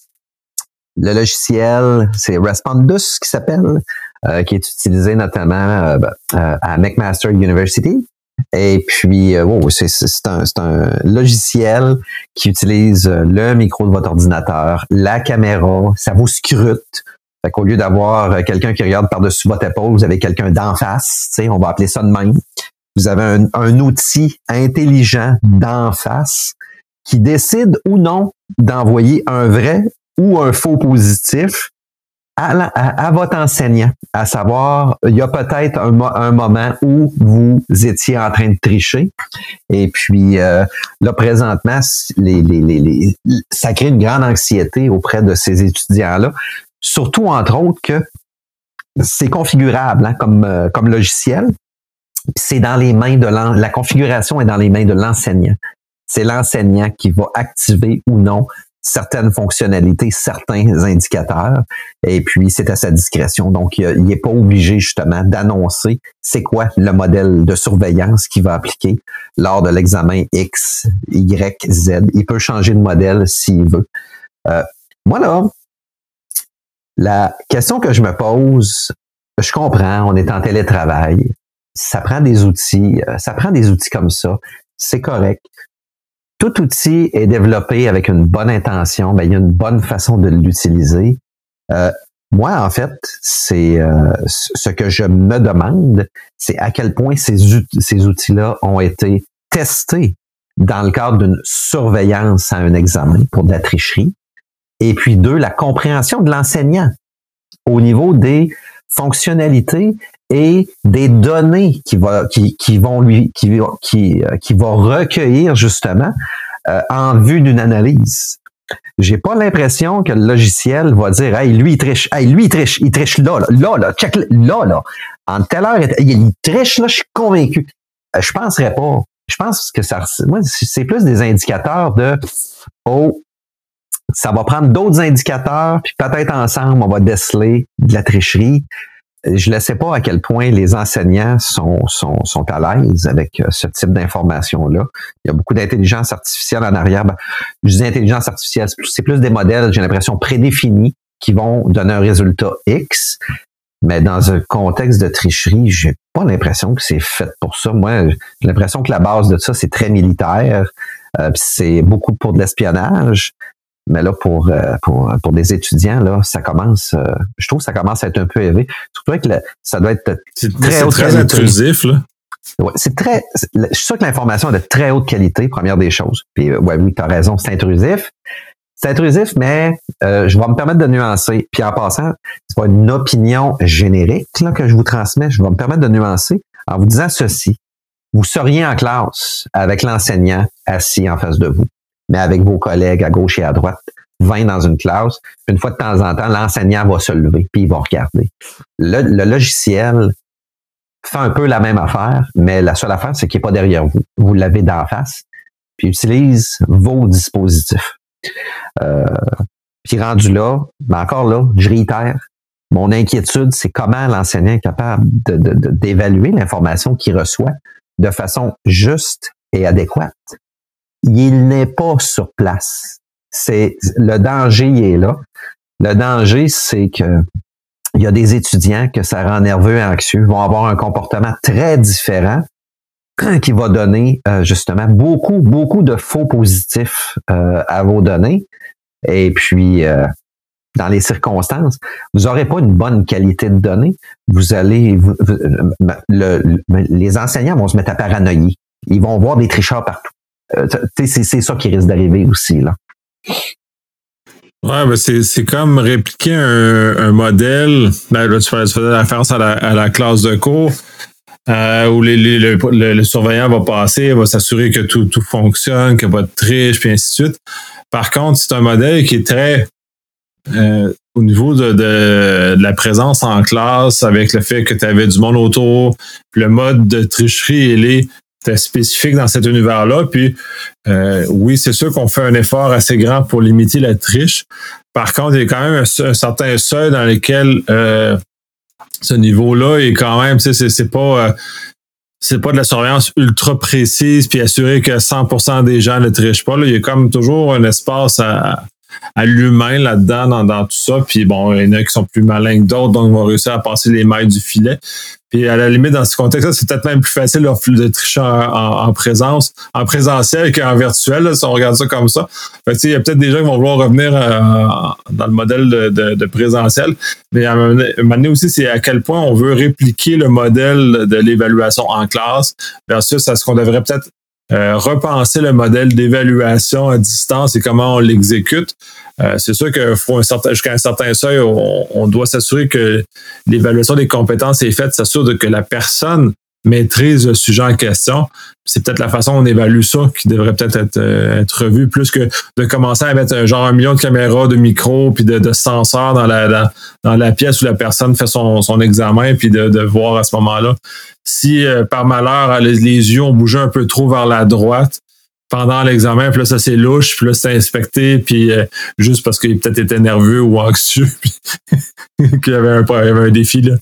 le logiciel, c'est Respondus qui s'appelle, euh, qui est utilisé notamment euh, euh, à McMaster University. Et puis, euh, oh, c'est, c'est, un, c'est un logiciel qui utilise le micro de votre ordinateur, la caméra, ça vous scrute. Fait qu'au lieu d'avoir quelqu'un qui regarde par-dessus votre épaule, vous avez quelqu'un d'en face, tu sais, on va appeler ça de même. Vous avez un, un outil intelligent d'en face qui décide ou non d'envoyer un vrai ou un faux positif à, la, à, à votre enseignant, à savoir, il y a peut-être un, un moment où vous étiez en train de tricher, et puis euh, là, présentement, les, les, les, les, ça crée une grande anxiété auprès de ces étudiants-là, surtout, entre autres, que c'est configurable hein, comme, euh, comme logiciel, c'est dans les mains de l'en, la configuration est dans les mains de l'enseignant. C'est l'enseignant qui va activer ou non certaines fonctionnalités, certains indicateurs, et puis c'est à sa discrétion. Donc, il n'est pas obligé justement d'annoncer c'est quoi le modèle de surveillance qu'il va appliquer lors de l'examen X, Y, Z. Il peut changer de modèle s'il veut. Euh, moi, là, la question que je me pose, je comprends, on est en télétravail, ça prend des outils, ça prend des outils comme ça, c'est correct. Tout outil est développé avec une bonne intention, ben, il y a une bonne façon de l'utiliser. Euh, moi, en fait, c'est euh, ce que je me demande, c'est à quel point ces, ces outils-là ont été testés dans le cadre d'une surveillance à un examen pour de la tricherie. Et puis deux, la compréhension de l'enseignant au niveau des fonctionnalités et des données qui va qui qui vont lui qui qui qui va recueillir justement euh, en vue d'une analyse. J'ai pas l'impression que le logiciel va dire hey lui il triche, hey lui il triche, il triche là là là là check là là en telle heure il triche là, je suis convaincu. Euh, je penserais pas. Je pense que ça moi c'est plus des indicateurs de oh ça va prendre d'autres indicateurs puis peut-être ensemble on va déceler de la tricherie. Je ne sais pas à quel point les enseignants sont, sont, sont à l'aise avec ce type d'information-là. Il y a beaucoup d'intelligence artificielle en arrière. Ben, je dis intelligence artificielle, c'est plus des modèles, j'ai l'impression, prédéfinis qui vont donner un résultat X. Mais dans un contexte de tricherie, j'ai pas l'impression que c'est fait pour ça. Moi, j'ai l'impression que la base de ça, c'est très militaire. Euh, puis c'est beaucoup pour de l'espionnage. Mais là, pour, euh, pour, pour des étudiants, là, ça commence, euh, je trouve que ça commence à être un peu élevé. Surtout que le, ça doit être c'est très, c'est haute très qualité. intrusif, là. Ouais, c'est très, c'est, je suis sûr que l'information est de très haute qualité, première des choses. Puis, ouais, oui, t'as raison, c'est intrusif. C'est intrusif, mais euh, je vais me permettre de nuancer. Puis en passant, c'est pas une opinion générique là, que je vous transmets. Je vais me permettre de nuancer en vous disant ceci. Vous seriez en classe avec l'enseignant assis en face de vous, mais avec vos collègues à gauche et à droite, vingt dans une classe. Une fois de temps en temps, l'enseignant va se lever puis il va regarder. Le, le logiciel fait un peu la même affaire, mais la seule affaire, c'est qu'il n'est pas derrière vous. Vous l'avez d'en face, puis utilise vos dispositifs. Euh, puis rendu là, mais encore là, je réitère, mon inquiétude, c'est comment l'enseignant est capable de, de, de, d'évaluer l'information qu'il reçoit de façon juste et adéquate. Il n'est pas sur place. C'est, le danger, il est là. Le danger, c'est que il y a des étudiants que ça rend nerveux et anxieux, vont avoir un comportement très différent qui va donner euh, justement beaucoup, beaucoup de faux positifs euh, à vos données. Et puis, euh, dans les circonstances, vous n'aurez pas une bonne qualité de données. Vous allez, vous, le, le, les enseignants vont se mettre à paranoïer. Ils vont voir des tricheurs partout. Euh, c'est, c'est ça qui risque d'arriver aussi, là. Ouais, ben c'est, c'est comme répliquer un, un modèle. Ben, là, tu faisais référence à la, à la classe de cours. Euh, où les, les, le, le, le surveillant va passer, va s'assurer que tout, tout fonctionne, qu'il n'y a pas de triche, puis ainsi de suite. Par contre, c'est un modèle qui est très euh, au niveau de, de, de la présence en classe, avec le fait que tu avais du monde autour, puis le mode de tricherie, il est spécifique dans cet univers-là. Puis euh, oui, c'est sûr qu'on fait un effort assez grand pour limiter la triche. Par contre, il y a quand même un, un certain seuil dans lequel euh, ce niveau-là est quand même, tu sais, c'est, c'est pas euh, c'est pas de la surveillance ultra précise puis assurer que cent pour cent des gens ne trichent pas. Là. Il y a comme toujours un espace à, à l'humain là-dedans dans, dans tout ça. Puis bon, il y en a qui sont plus malins que d'autres, donc vont réussir à passer les mailles du filet. Puis à la limite, dans ce contexte-là, c'est peut-être même plus facile là, de tricher en, en, en présence, en présentiel qu'en virtuel, là, si on regarde ça comme ça. Fait que, il y a peut-être des gens qui vont vouloir revenir euh, dans le modèle de, de, de présentiel. Mais à un moment donné aussi, c'est à quel point on veut répliquer le modèle de l'évaluation en classe versus à ce qu'on devrait peut-être Euh, repenser le modèle d'évaluation à distance et comment on l'exécute. Euh, c'est sûr que faut un certain, jusqu'à un certain seuil, on, on doit s'assurer que l'évaluation des compétences est faite, s'assurer de que la personne maîtrise le sujet en question. C'est peut-être la façon dont on évalue ça qui devrait peut-être être, euh, être revue, plus que de commencer à mettre un, genre un million de caméras, de micros, puis de, de senseurs dans la, dans, dans la pièce où la personne fait son, son examen, puis de, de voir à ce moment-là si euh, par malheur les, les yeux ont bougé un peu trop vers la droite pendant l'examen, puis là ça c'est louche, puis là c'est inspecté, puis euh, juste parce qu'il peut-être était nerveux ou anxieux, puis qu'il y avait un, il y avait un défi là.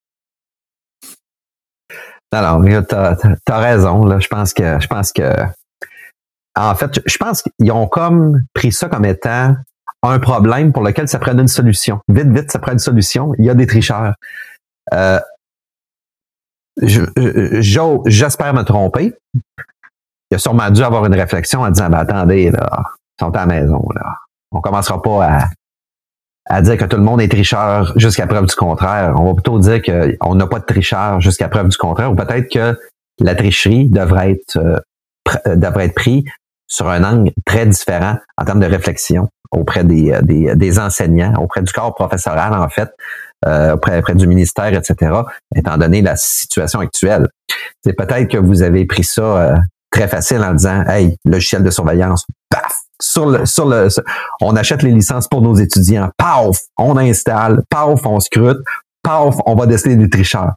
Alors, t'as, t'as raison, là. Je pense que, je pense que, en fait, je pense qu'ils ont comme pris ça comme étant un problème pour lequel ça prend une solution. Vite, vite, ça prend une solution. Il y a des tricheurs. Euh, je, je, j'espère me tromper. Il a sûrement dû avoir une réflexion en disant, ben, attendez, là, ils sont à la maison, là. On commencera pas à, à dire que tout le monde est tricheur jusqu'à preuve du contraire. On va plutôt dire qu'on n'a pas de tricheur jusqu'à preuve du contraire, ou peut-être que la tricherie devrait être, euh, pr- devrait être prise sur un angle très différent en termes de réflexion auprès des, des, des enseignants, auprès du corps professoral, en fait, euh, auprès, auprès du ministère, et cetera, étant donné la situation actuelle. C'est peut-être que vous avez pris ça euh, très facile en disant « Hey, logiciel de surveillance, paf! » Sur le, sur le, sur, on achète les licences pour nos étudiants. Paf! On installe. Paf! On scrute. Paf! On va déceler des tricheurs.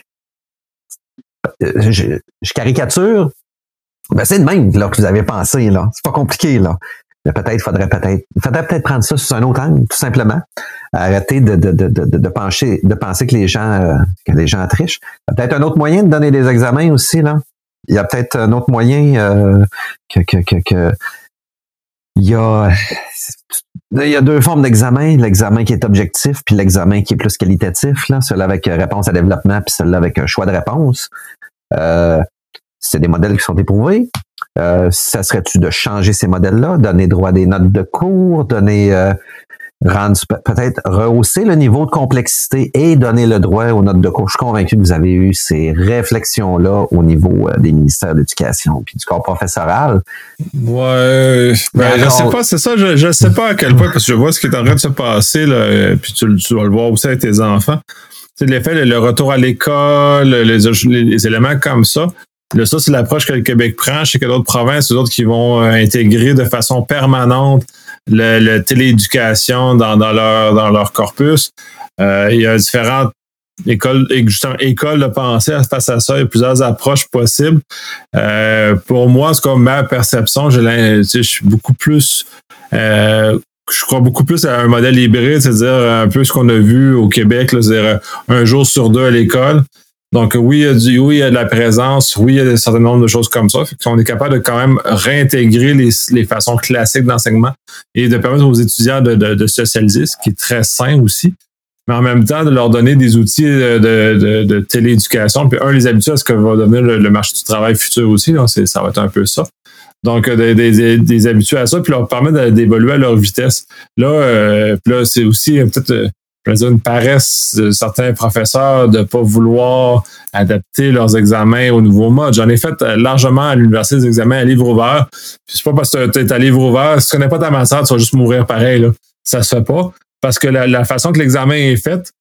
Je, je caricature. Ben, c'est de même, là, que vous avez pensé, là. C'est pas compliqué, là. Mais peut-être, faudrait peut-être, faudrait peut-être prendre ça sous un autre angle, tout simplement. Arrêter de, de, de, de, de pencher, de penser que les gens, euh, que les gens trichent. Il y a peut-être un autre moyen de donner des examens aussi, là. Il y a peut-être un autre moyen, euh, que, que, que, que, Il y a, il y a deux formes d'examen, l'examen qui est objectif, puis l'examen qui est plus qualitatif, là, celui avec réponse à développement, puis celui avec un choix de réponse. Euh, c'est des modèles qui sont éprouvés. Euh, ça serait-tu de changer ces modèles-là, donner droit à des notes de cours, donner euh, rendre peut-être rehausser le niveau de complexité et donner le droit aux notes de cours. Je suis convaincu que vous avez eu ces réflexions-là au niveau euh, des ministères de l'Éducation puis du corps professoral. Ouais, ben, je sais pas, c'est ça, je, je sais pas à quel point, parce que je vois ce qui est en train de se passer, là, puis tu, tu vas le voir aussi avec tes enfants. Tu sais, l'effet, le, le retour à l'école, les, les, les éléments comme ça. Là, ça, c'est l'approche que le Québec prend. Je sais qu'il y a d'autres provinces, d'autres qui vont euh, intégrer de façon permanente le, le télééducation dans, dans leur dans leur corpus. Euh, il y a différentes écoles, justement, écoles de pensée face à ça. Il y a plusieurs approches possibles. Euh, pour moi, c'est comme ma perception. Je, tu sais, je suis beaucoup plus... Euh, je crois beaucoup plus à un modèle hybride, c'est-à-dire un peu ce qu'on a vu au Québec, là, c'est-à-dire un jour sur deux à l'école. Donc, oui, il y a du, oui, il y a de la présence, oui, il y a un certain nombre de choses comme ça. Fait qu'on est capable de quand même réintégrer les, les façons classiques d'enseignement et de permettre aux étudiants de, de, de socialiser, ce qui est très sain aussi. Mais en même temps, de leur donner des outils de, de, de, de télééducation, puis un, les habituer à ce que va devenir le, le marché du travail futur aussi. Là, c'est, ça va être un peu ça. Donc, des, des, des habitués à ça, puis leur permettre d'évoluer à leur vitesse. Là, euh, puis là, c'est aussi peut-être... Euh, je veux dire, une paresse de certains professeurs de ne pas vouloir adapter leurs examens au nouveau mode. J'en ai fait largement à l'université des examens à livre ouvert. Puis c'est pas parce que tu es à livre ouvert, si tu connais pas ta matière, tu vas juste mourir pareil. Là. Ça se fait pas. Parce que la, la façon que l'examen est fait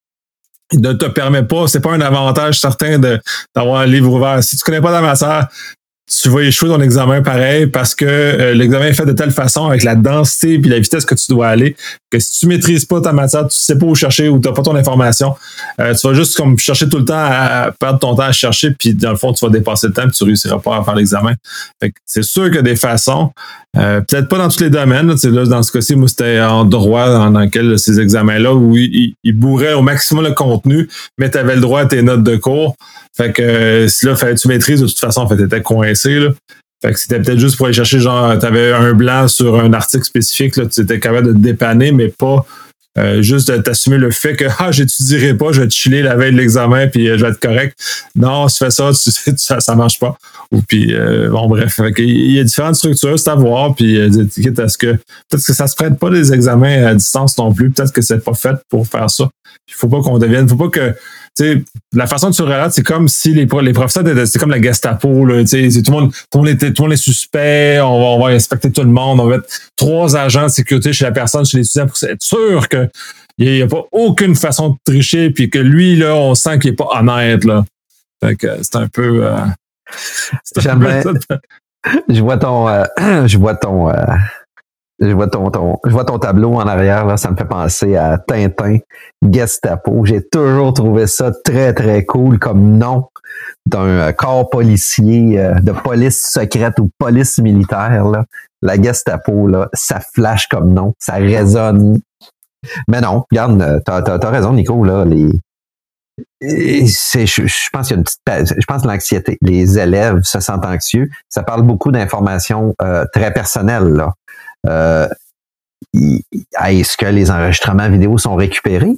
ne te permet pas, c'est pas un avantage certain de, d'avoir un livre ouvert. Si tu connais pas ta matière, tu vas échouer ton examen pareil parce que euh, l'examen est fait de telle façon avec la densité puis la vitesse que tu dois aller que si tu maîtrises pas ta matière, tu sais pas où chercher ou tu n'as pas ton information, euh, tu vas juste comme chercher tout le temps à, à perdre ton temps à chercher puis dans le fond, tu vas dépasser le temps puis tu réussiras pas à faire l'examen. Fait que c'est sûr qu'il y a des façons, euh, peut-être pas dans tous les domaines. Là, là, dans ce cas-ci, moi, c'était en droit dans, dans lequel ces examens-là où ils, ils bourraient au maximum le contenu, mais tu avais le droit à tes notes de cours. Fait que euh, si là, fallait que tu maîtrises, de toute façon, fait, t'étais coincé, là. Fait que c'était peut-être juste pour aller chercher, genre, t'avais un blanc sur un article spécifique, là, tu étais capable de te dépanner, mais pas euh, juste de t'assumer le fait que, ah, j'étudierai pas, je vais te chiller la veille de l'examen, puis euh, je vais être correct. Non, si tu fais ça, tu, ça, ça marche pas. Ou puis, euh, bon, bref. Fait que, il y a différentes structures, c'est à voir, puis euh, quitte à ce que, peut-être que ça se prête pas des examens à distance non plus, peut-être que c'est pas fait pour faire ça. Il faut pas qu'on devienne, faut pas que, tu sais, la façon de tu regardes, c'est comme si les, les professeurs, c'est comme la Gestapo, là, tu sais, c'est tout le monde, tout le monde est, tout le monde est suspect, on va, on va inspecter tout le monde, on va mettre trois agents de sécurité chez la personne, chez l'étudiant pour être sûr que il n'y a pas aucune façon de tricher, puis que lui, là, on sent qu'il est pas honnête, là. Fait que c'est un peu, euh, c'est un peu je vois ton, euh, je vois ton, euh, Je vois ton, ton, je vois ton tableau en arrière, là, ça me fait penser à Tintin, Gestapo. J'ai toujours trouvé ça très, très cool comme nom d'un corps policier, euh, de police secrète ou police militaire, là. La Gestapo, là, ça flash comme nom, ça résonne. Mais non, regarde, t'as, t'as, t'as raison, Nico, là, les, c'est, je, je pense qu'il y a une petite, je pense que l'anxiété, les élèves se sentent anxieux. Ça parle beaucoup d'informations euh, très personnelles, là. Euh, est-ce que les enregistrements vidéo sont récupérés?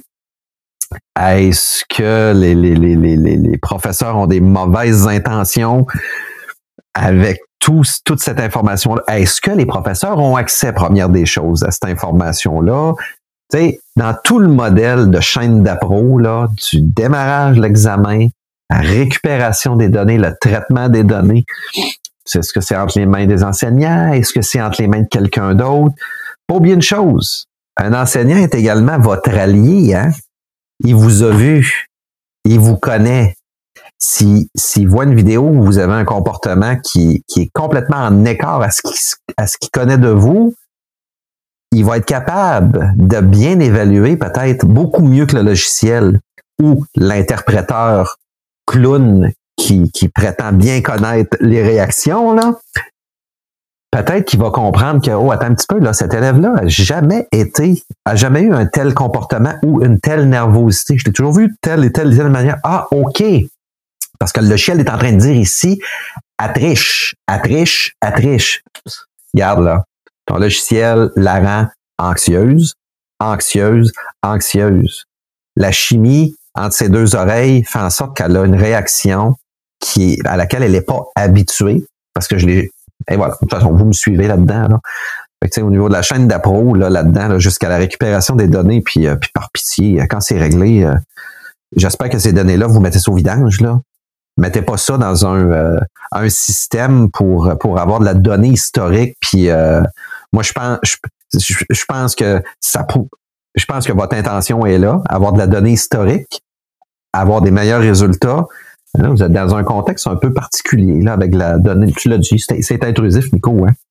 Est-ce que les, les, les, les, les professeurs ont des mauvaises intentions avec tout, toute cette information-là? Est-ce que les professeurs ont accès, première des choses, à cette information-là? Tu sais, dans tout le modèle de chaîne d'appro, là, du démarrage de l'examen, la récupération des données, le traitement des données, est-ce que c'est entre les mains des enseignants? Est-ce que c'est entre les mains de quelqu'un d'autre? Pas oublier une chose, un enseignant est également votre allié, hein? Il vous a vu, il vous connaît. Si, s'il voit une vidéo où vous avez un comportement qui, qui est complètement en écart à ce qu'il, à ce qu'il connaît de vous, il va être capable de bien évaluer peut-être beaucoup mieux que le logiciel ou l'interpréteur clown qui, qui prétend bien connaître les réactions, là. Peut-être qu'il va comprendre que, oh, attends un petit peu, là, cet élève-là a jamais été, a jamais eu un tel comportement ou une telle nervosité. Je l'ai toujours vu de telle et telle et telle manière. Ah, OK. Parce que le logiciel est en train de dire ici, elle triche, elle triche, elle triche. Regarde, là. Ton logiciel la rend anxieuse, anxieuse, anxieuse. La chimie entre ses deux oreilles fait en sorte qu'elle a une réaction qui est, à laquelle elle n'est pas habituée, parce que je l'ai, et voilà, de toute façon, vous me suivez là-dedans, là. Fait que, au niveau de la chaîne d'appro, là, là-dedans, là, jusqu'à la récupération des données, puis, euh, puis par pitié, quand c'est réglé, euh, j'espère que ces données-là, vous mettez ça au vidange, là. Mettez pas ça dans un, euh, un système pour, pour avoir de la donnée historique, puis euh, moi, je pense, je, je, je pense que ça, je pense que votre intention est là, avoir de la donnée historique, avoir des meilleurs résultats. Là, vous êtes dans un contexte un peu particulier, là, avec la donnée. Tu l'as dit, c'est, c'est intrusif, Nico, hein?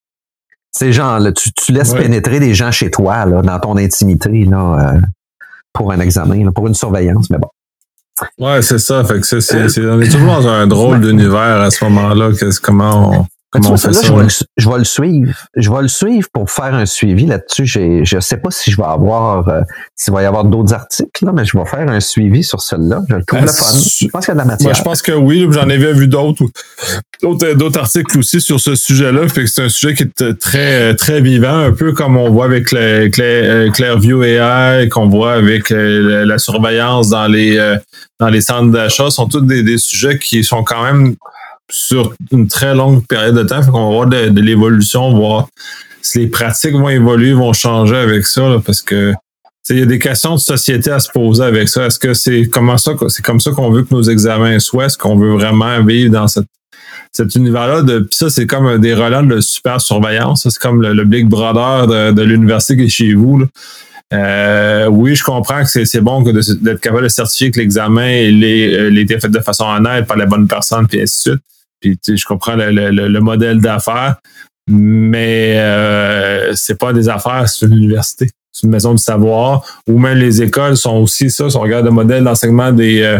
Ces gens-là, tu, tu laisses ouais. pénétrer des gens chez toi, là, dans ton intimité, là, euh, pour un examen, là, pour une surveillance, mais bon. Ouais, c'est ça. Fait que c'est, c'est, c'est, on est toujours dans un drôle d'univers à ce moment-là. Qu'est-ce, comment on, comment on fait ça? Là, je, vais le, je vais le suivre. Je vais le suivre pour faire un suivi là-dessus. J'ai, je sais pas si je vais avoir, euh, s'il va y avoir d'autres articles, là, mais je vais faire un suivi sur celui-là. Je le trouve ben, le fun. Je pense qu'il y a de la matière. Moi, je pense que oui. J'en avais vu d'autres, d'autres, d'autres articles aussi sur ce sujet-là. Fait que c'est un sujet qui est très, très vivant, un peu comme on voit avec le, Claire, Clairview A I, qu'on voit avec la, la surveillance dans les, dans les centres d'achat. Sont tous des, des sujets qui sont quand même sur une très longue période de temps. Fait qu'on va voir de, de l'évolution, voir si les pratiques vont évoluer, vont changer avec ça, là, parce que il y a des questions de société à se poser avec ça. Est-ce que c'est comment ça, c'est comme ça qu'on veut que nos examens soient? Est-ce qu'on veut vraiment vivre dans cette, cet univers-là? De, puis ça, c'est comme des relents de super surveillance. Ça, c'est comme le, le Big Brother de, de l'université qui est chez vous, là. Euh, oui, je comprends que c'est, c'est bon que de, d'être capable de certifier que l'examen il est, il était fait de façon honnête par la bonne personne, puis ainsi de suite. Puis tu sais, je comprends le, le, le modèle d'affaires, mais euh, c'est pas des affaires, c'est une université, c'est une maison du savoir. Ou même les écoles sont aussi ça. Si on regarde le modèle d'enseignement des euh,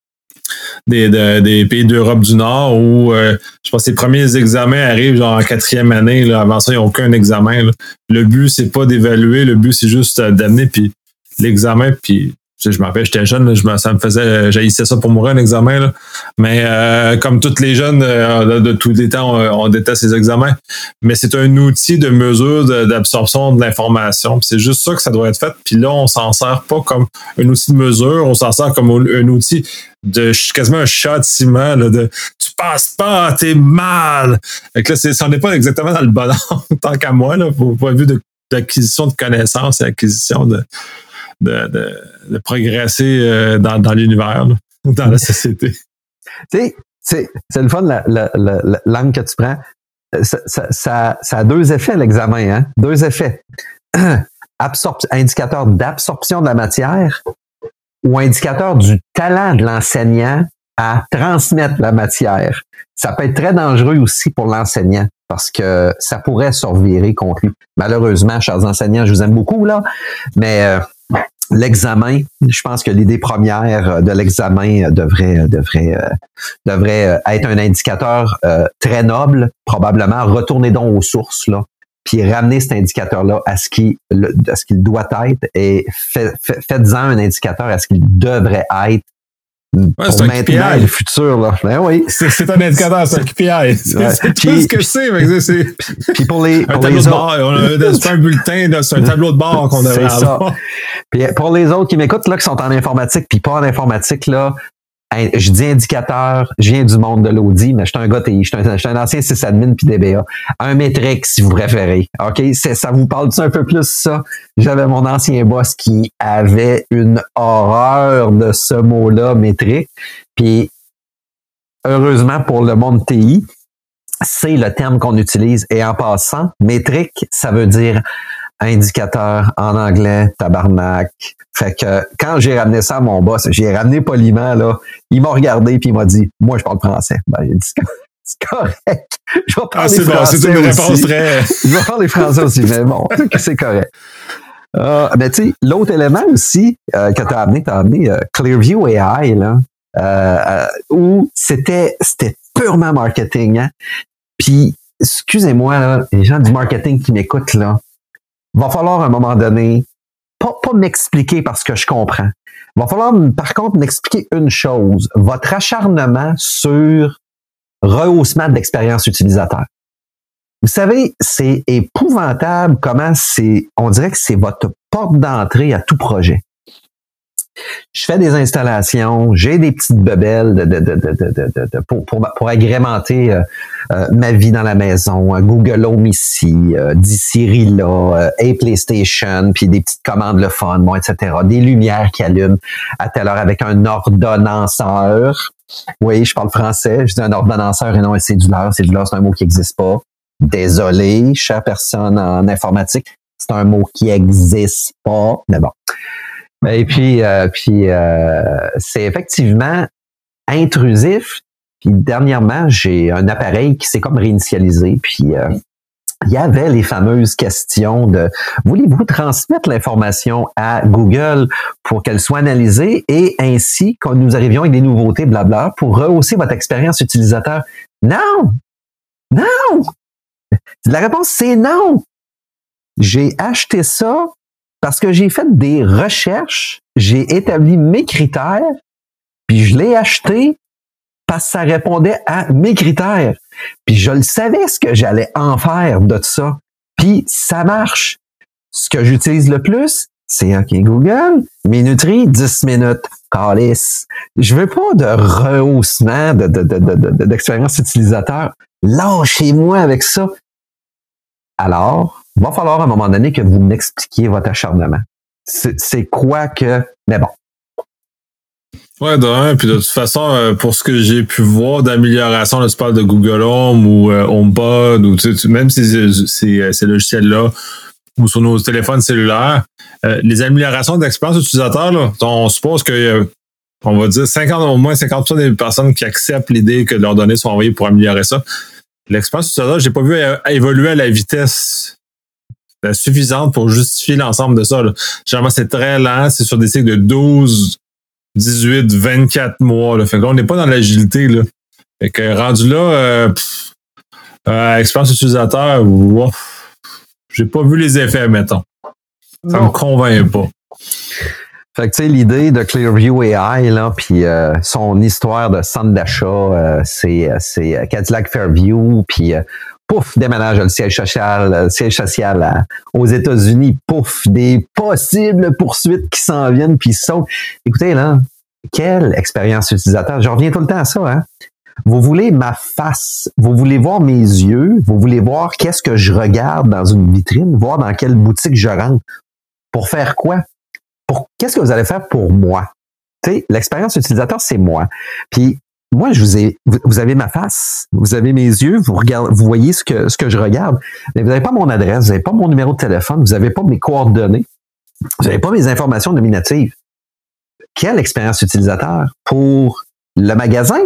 Des, de, des pays d'Europe du Nord où euh, je pense que les premiers examens arrivent genre en quatrième année. Là. Avant ça, il n'y a aucun examen. Là. Le but, c'est pas d'évaluer, le but, c'est juste d'amener puis l'examen, puis tu sais, je me rappelle, j'étais jeune, là, je me, ça me faisait, j'haïssais ça pour mourir un examen. Là. Mais euh, comme tous les jeunes euh, de, de tous les temps, on, on déteste ces examens. Mais c'est un outil de mesure de, d'absorption de l'information. Puis c'est juste ça que ça doit être fait. Puis là, on s'en sert pas comme un outil de mesure, on s'en sert comme un outil de quasiment un châtiment, là, de tu passes pas, t'es mal. Fait que là, c'est, ça n'est pas exactement dans le bon ordre, tant qu'à moi, là, pour point de vue de, d'acquisition de connaissances et acquisition de, de, de, de progresser euh, dans, dans l'univers, là, dans la société. Tu sais, c'est, c'est le fun, la, la, la, la langue que tu prends. Ça, ça, ça, ça a deux effets, l'examen, hein? Deux effets. Absorp- indicateur d'absorption de la matière ou indicateur du talent de l'enseignant à transmettre la matière. Ça peut être très dangereux aussi pour l'enseignant parce que ça pourrait se revirer contre lui. Malheureusement, chers enseignants, je vous aime beaucoup, là, mais euh, l'examen, je pense que l'idée première de l'examen devrait devrait euh, devrait être un indicateur euh, très noble, probablement. Retournez donc aux sources, là, puis ramener cet indicateur-là à ce qu'il à ce qu'il doit être et fait, fait, faites-en un indicateur à ce qu'il devrait être. Ouais, pour maintenant et le futur, là. Ben oui. C'est, c'est un indicateur, c'est un K P I. C'est, ouais. c'est tout ce que je sais. Mais c'est, puis pour les, pour un tableau les de autres. bord, on a, c'est un bulletin, là, c'est un tableau de bord qu'on devrait c'est avoir. Ça. Puis pour les autres qui m'écoutent, là, qui sont en informatique, puis pas en informatique, là, je dis indicateur, je viens du monde de l'audit, mais je suis un gars T I, je suis un, je suis un ancien sysadmin puis D B A. Un métrique, si vous préférez. OK? C'est, ça vous parle-tu un peu plus, ça? J'avais mon ancien boss qui avait une horreur de ce mot-là, métrique. Puis, heureusement pour le monde T I, c'est le terme qu'on utilise. Et en passant, métrique, ça veut dire indicateur en anglais, tabarnak. Fait que quand j'ai ramené ça à mon boss, j'ai ramené poliment, là, il m'a regardé puis il m'a dit, moi, je parle français. Ben, j'ai dit, c'est correct. Je vais parler ah, français. Bon, c'est une réponse très. Je vais parler français aussi, mais bon, c'est correct. Euh, mais tu sais, l'autre élément aussi euh, que tu as amené, tu as amené euh, Clairview A I, là, euh, euh, où c'était, c'était purement marketing. Hein? Puis, excusez-moi, là, les gens du marketing qui m'écoutent, là, va falloir à un moment donné, pas, pas m'expliquer parce que je comprends. Va falloir, par contre, m'expliquer une chose. Votre acharnement sur rehaussement de l'expérience utilisateur. Vous savez, c'est épouvantable comment c'est, on dirait que c'est votre porte d'entrée à tout projet. je fais des installations, j'ai des petites bebelles de, de, de, de, de, de, de, pour, pour, pour agrémenter euh, euh, ma vie dans la maison. Google Home ici, euh, D Siri là, euh, Hey PlayStation, puis des petites commandes le fun, bon, et cetera. Des lumières qui allument à telle heure avec un ordonnanceur. Oui, je parle français, je dis un ordonnanceur et non un cédulaire. Cédulaire, c'est un mot qui n'existe pas. Désolé, chère personne en informatique, c'est un mot qui n'existe pas, mais bon. Et puis, euh, puis euh, c'est effectivement intrusif. Puis dernièrement, j'ai un appareil qui s'est comme réinitialisé. Puis euh, il y avait les fameuses questions de voulez-vous transmettre l'information à Google pour qu'elle soit analysée et ainsi quand nous arrivions avec des nouveautés, blabla, pour rehausser votre expérience utilisateur? Non! Non! La réponse, c'est non! J'ai acheté ça parce que j'ai fait des recherches, j'ai établi mes critères, puis je l'ai acheté parce que ça répondait à mes critères. Puis je le savais ce que j'allais en faire de ça. Puis ça marche. Ce que j'utilise le plus, c'est OK Google, minuterie, dix minutes. Calice. Je veux pas de rehaussement de, de, de, de, de, d'expérience utilisateur. Lâchez-moi avec ça. Alors, il va falloir à un moment donné que vous m'expliquiez votre acharnement. C'est, c'est quoi que... Mais bon. Ouais, de un, puis de toute façon, pour ce que j'ai pu voir d'amélioration, là, tu parles de Google Home ou euh, HomePod, ou tu sais, même ces, ces, ces logiciels-là, ou sur nos téléphones cellulaires, euh, les améliorations d'expérience utilisateur, là, on suppose que euh, on va dire cinquante, au moins cinquante pour cent des personnes qui acceptent l'idée que leurs données sont envoyées pour améliorer ça. L'expérience utilisateur, j'ai pas vu euh, évoluer à la vitesse suffisante pour justifier l'ensemble de ça. Là. Généralement, c'est très lent, c'est sur des cycles de douze, dix-huit, vingt-quatre mois. Là. Fait que là, on n'est pas dans l'agilité. Là. Fait que rendu là, euh, pff, euh, expérience utilisateur, wow, j'ai pas vu les effets, mettons. Ça non. me convainc pas. Fait que tu sais, l'idée de Clearview A I, là, puis euh, son histoire de centre d'achat, euh, c'est, c'est Cadillac Fairview, puis euh, pouf, déménage le siège social, le siège social à, aux États-Unis, pouf, des possibles poursuites qui s'en viennent, puis sautent. Écoutez, là, quelle expérience utilisateur. Je reviens tout le temps à ça, hein. Vous voulez ma face, vous voulez voir mes yeux, vous voulez voir qu'est-ce que je regarde dans une vitrine, voir dans quelle boutique je rentre. Pour faire quoi? Pour, qu'est-ce que vous allez faire pour moi? Tu sais, l'expérience utilisateur, c'est moi. Puis, moi, je vous ai, vous avez ma face, vous avez mes yeux, vous regardez, vous voyez ce que, ce que je regarde, mais vous n'avez pas mon adresse, vous n'avez pas mon numéro de téléphone, vous n'avez pas mes coordonnées, vous n'avez pas mes informations nominatives. Quelle expérience utilisateur? Pour le magasin?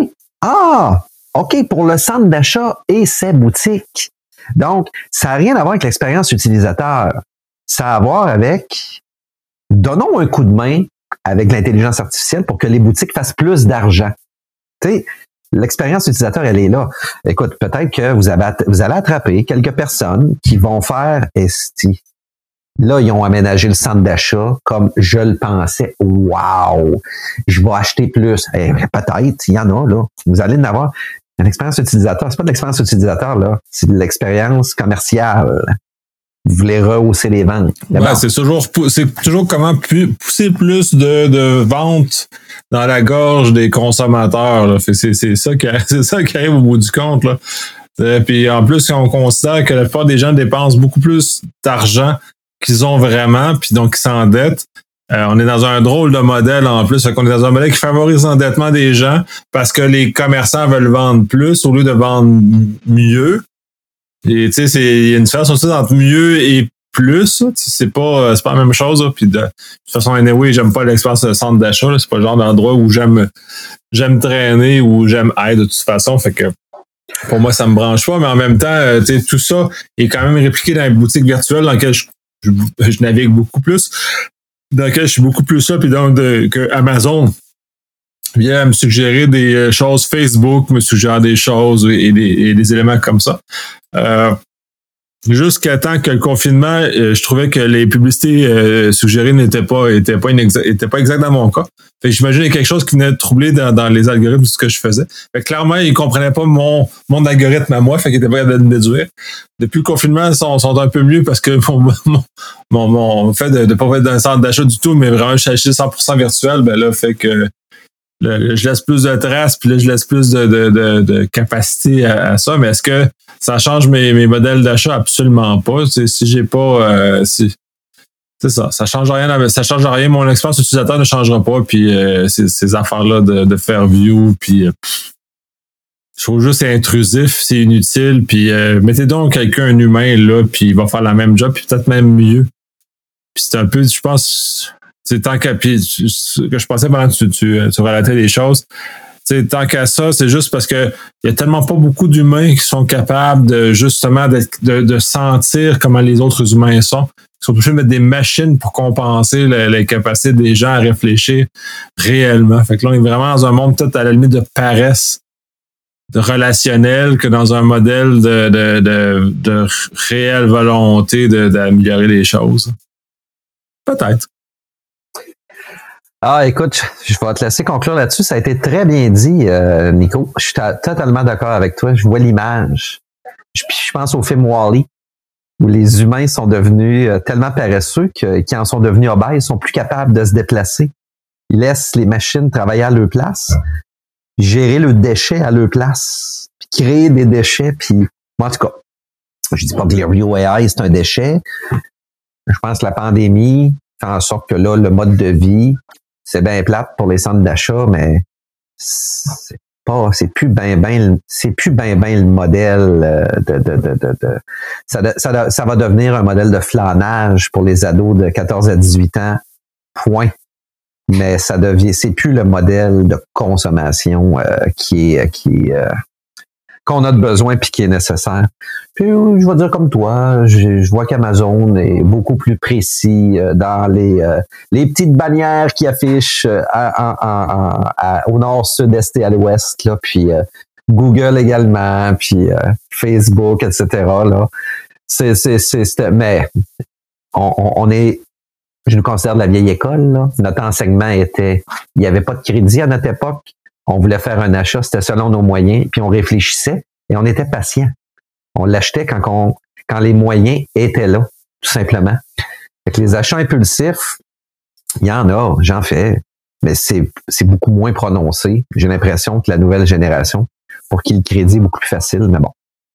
Ah! OK, pour le centre d'achat et ses boutiques. Donc, ça n'a rien à voir avec l'expérience utilisateur. Ça a à voir avec, donnons un coup de main avec l'intelligence artificielle pour que les boutiques fassent plus d'argent. Tu sais, l'expérience utilisateur, elle est là. Écoute, peut-être que vous, avez, vous allez attraper quelques personnes qui vont faire esti. Là, ils ont aménagé le centre d'achat comme je le pensais. Wow! Je vais acheter plus. Eh, peut-être, il y en a, là. Vous allez en avoir. L'expérience utilisateur, c'est pas de l'expérience utilisateur, là. C'est de l'expérience commerciale. Vous voulez rehausser les ventes. Ouais, bon. c'est toujours c'est toujours comment pousser plus de, de ventes dans la gorge des consommateurs. Là. C'est, c'est, ça qui, c'est ça qui arrive au bout du compte. Là. Et puis en plus, on considère que la plupart des gens dépensent beaucoup plus d'argent qu'ils ont vraiment, puis donc ils s'endettent. Euh, on est dans un drôle de modèle en plus. Fait qu'on est dans un modèle qui favorise l'endettement des gens parce que les commerçants veulent vendre plus au lieu de vendre mieux. Et tu sais, c'est il y a une différence aussi entre mieux et plus. C'est pas c'est pas la même chose. Là. Puis de, de toute façon, anyway, j'aime pas l'expérience de centre d'achat. Là. C'est pas le genre d'endroit où j'aime j'aime traîner ou j'aime être de toute façon. Fait que pour moi, ça me branche pas. Mais en même temps, tu sais, tout ça est quand même répliqué dans les boutiques virtuelles dans lesquelles je, je, je navigue beaucoup plus, dans lesquelles je suis beaucoup plus là. Puis donc de, que Amazon vient me suggérer des choses, Facebook me suggère des choses et des, et des éléments comme ça. Euh, jusqu'à temps que le confinement, euh, je trouvais que les publicités euh, suggérées n'étaient pas étaient pas, inexa- étaient pas exactes dans mon cas. Fait que j'imagine qu'il y a quelque chose qui venait de troubler dans, dans les algorithmes de ce que je faisais. Fait que clairement, ils comprenaient pas mon, mon algorithme à moi, fait qu'ils étaient pas capables de me déduire. Depuis le confinement, ils sont, sont un peu mieux parce que mon, mon, mon, mon fait de ne pas être dans un centre d'achat du tout, mais vraiment acheter cent pour cent virtuel, ben là, fait que le, je laisse plus de traces, puis là, je laisse plus de, de, de, de capacité à, à ça. Mais est-ce que ça change mes, mes modèles d'achat? Absolument pas. T'sais, si j'ai pas... Euh, si, c'est ça, ça change rien. Ça change rien. Mon expérience utilisateur ne changera pas. Puis euh, ces, ces affaires-là de, de faire view, puis euh, je trouve juste c'est intrusif, c'est inutile. Puis euh, mettez donc quelqu'un, un humain, là, puis il va faire la même job, puis peut-être même mieux. Puis c'est un peu, je pense... C'est tant qu'à puis, que je pensais pendant que tu, tu, tu relatais les choses. T'sais, tant qu'à ça, c'est juste parce que il y a tellement pas beaucoup d'humains qui sont capables de justement de, de, de sentir comment les autres humains sont. Ils sont obligés de mettre des machines pour compenser la, la capacité des gens à réfléchir réellement. Fait que là, on est vraiment dans un monde peut-être à la limite de paresse, de relationnel, que dans un modèle de, de, de, de réelle volonté de, d'améliorer les choses. Peut-être. Ah, écoute, je vais te laisser conclure là-dessus. Ça a été très bien dit, euh, Nico. Je suis ta- totalement d'accord avec toi. Je vois l'image. Je, je pense au film Wall-E, où les humains sont devenus euh, tellement paresseux que, qu'ils en sont devenus obèses, sont plus capables de se déplacer. Ils laissent les machines travailler à leur place, gérer le déchet à leur place, puis créer des déchets. Puis, en tout cas, je dis pas que l'Aero A I, c'est un déchet. Je pense que la pandémie fait en sorte que là, le mode de vie, c'est bien plate pour les centres d'achat, mais c'est pas, c'est plus bien ben, c'est plus bien ben le modèle de, de, de, de, de ça, ça, ça va devenir un modèle de flânage pour les ados de quatorze à dix-huit ans, point. Mais ça devient, c'est plus le modèle de consommation euh, qui est, qui est, euh, qu'on a de besoin puis qui est nécessaire. Puis je vais dire comme toi, je, je vois qu'Amazon est beaucoup plus précis euh, dans les euh, les petites bannières qui affichent euh, à, à, à, à, au nord, sud, est et à l'ouest, là, puis euh, Google également, puis euh, Facebook, et cetera. Là, c'est c'est c'est, c'est mais on, on, on est, je nous considère de la vieille école. Là. Notre enseignement était, il n'y avait pas de crédit à notre époque. On voulait faire un achat, c'était selon nos moyens, puis on réfléchissait et on était patient. On l'achetait quand, on, quand les moyens étaient là, tout simplement. Fait que les achats impulsifs, il y en a, j'en fais, mais c'est, c'est beaucoup moins prononcé. J'ai l'impression que la nouvelle génération, pour qui le crédit est beaucoup plus facile, mais bon.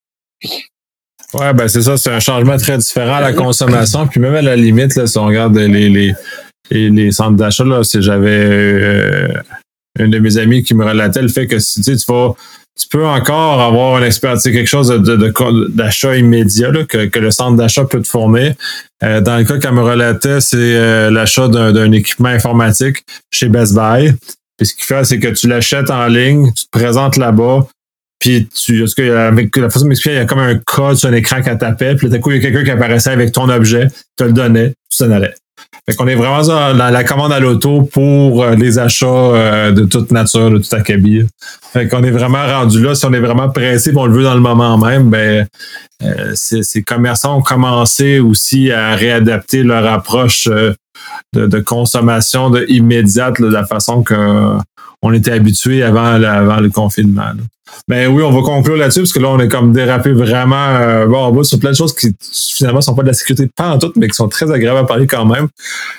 Ouais, ben c'est ça, c'est un changement très différent à la consommation. Puis même à la limite, là, si on regarde les, les, les, les centres d'achat, là, si j'avais euh, une de mes amies qui me relatait le fait que tu sais, tu vas, tu peux encore avoir une expérience, quelque chose de, de, de, d'achat immédiat là, que, que le centre d'achat peut te fournir. Euh, dans le cas qu'elle me relatait, c'est euh, l'achat d'un, d'un équipement informatique chez Best Buy. Puis ce qu'il fait, c'est que tu l'achètes en ligne, tu te présentes là-bas, puis tu, parce que avec la façon de m'expliquer, il y a comme un code sur un écran qu'elle tapait, puis là, d'un coup, il y a quelqu'un qui apparaissait avec ton objet, te le donnait, tu t'en allais. Fait qu'on est vraiment dans la commande à l'auto pour les achats de toute nature, de tout acabit. Fait qu'on est vraiment rendu là. Si on est vraiment pressé et on le veut dans le moment même, ben euh, ces, ces commerçants ont commencé aussi à réadapter leur approche euh, de, de consommation de immédiate là, de la façon qu'on était habitué avant, avant le confinement. Là. Ben oui, on va conclure là-dessus, parce que là, on est comme dérapé vraiment euh, bon, en bas sur plein de choses qui finalement sont pas de la sécurité pas en tout, mais qui sont très agréables à parler quand même.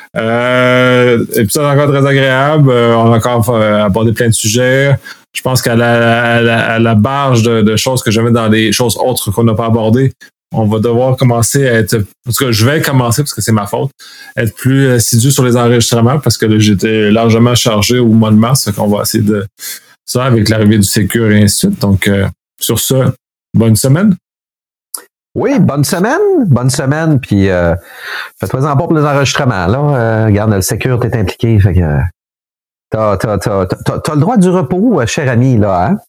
Euh, et puis ça, c'est encore très agréable. Euh, on a encore euh, abordé plein de sujets. Je pense qu'à la, à la, à la barge de, de choses que je mets dans les choses autres qu'on n'a pas abordées, on va devoir commencer à être, en tout cas, je vais commencer, parce que c'est ma faute, être plus assidu sur les enregistrements, parce que là, j'étais largement chargé au mois de mars, fait qu'on va essayer de ça avec l'arrivée du Sécur et ainsi de suite. Donc, euh, sur ça, bonne semaine. Oui, bonne semaine, bonne semaine, puis euh, fais-toi-en pas pour les enregistrements, là. Euh, regarde, le Sécur, t'es impliqué, fait que euh, t'as, t'as, t'as, t'as, t'as le droit du repos, euh, cher ami, là, hein?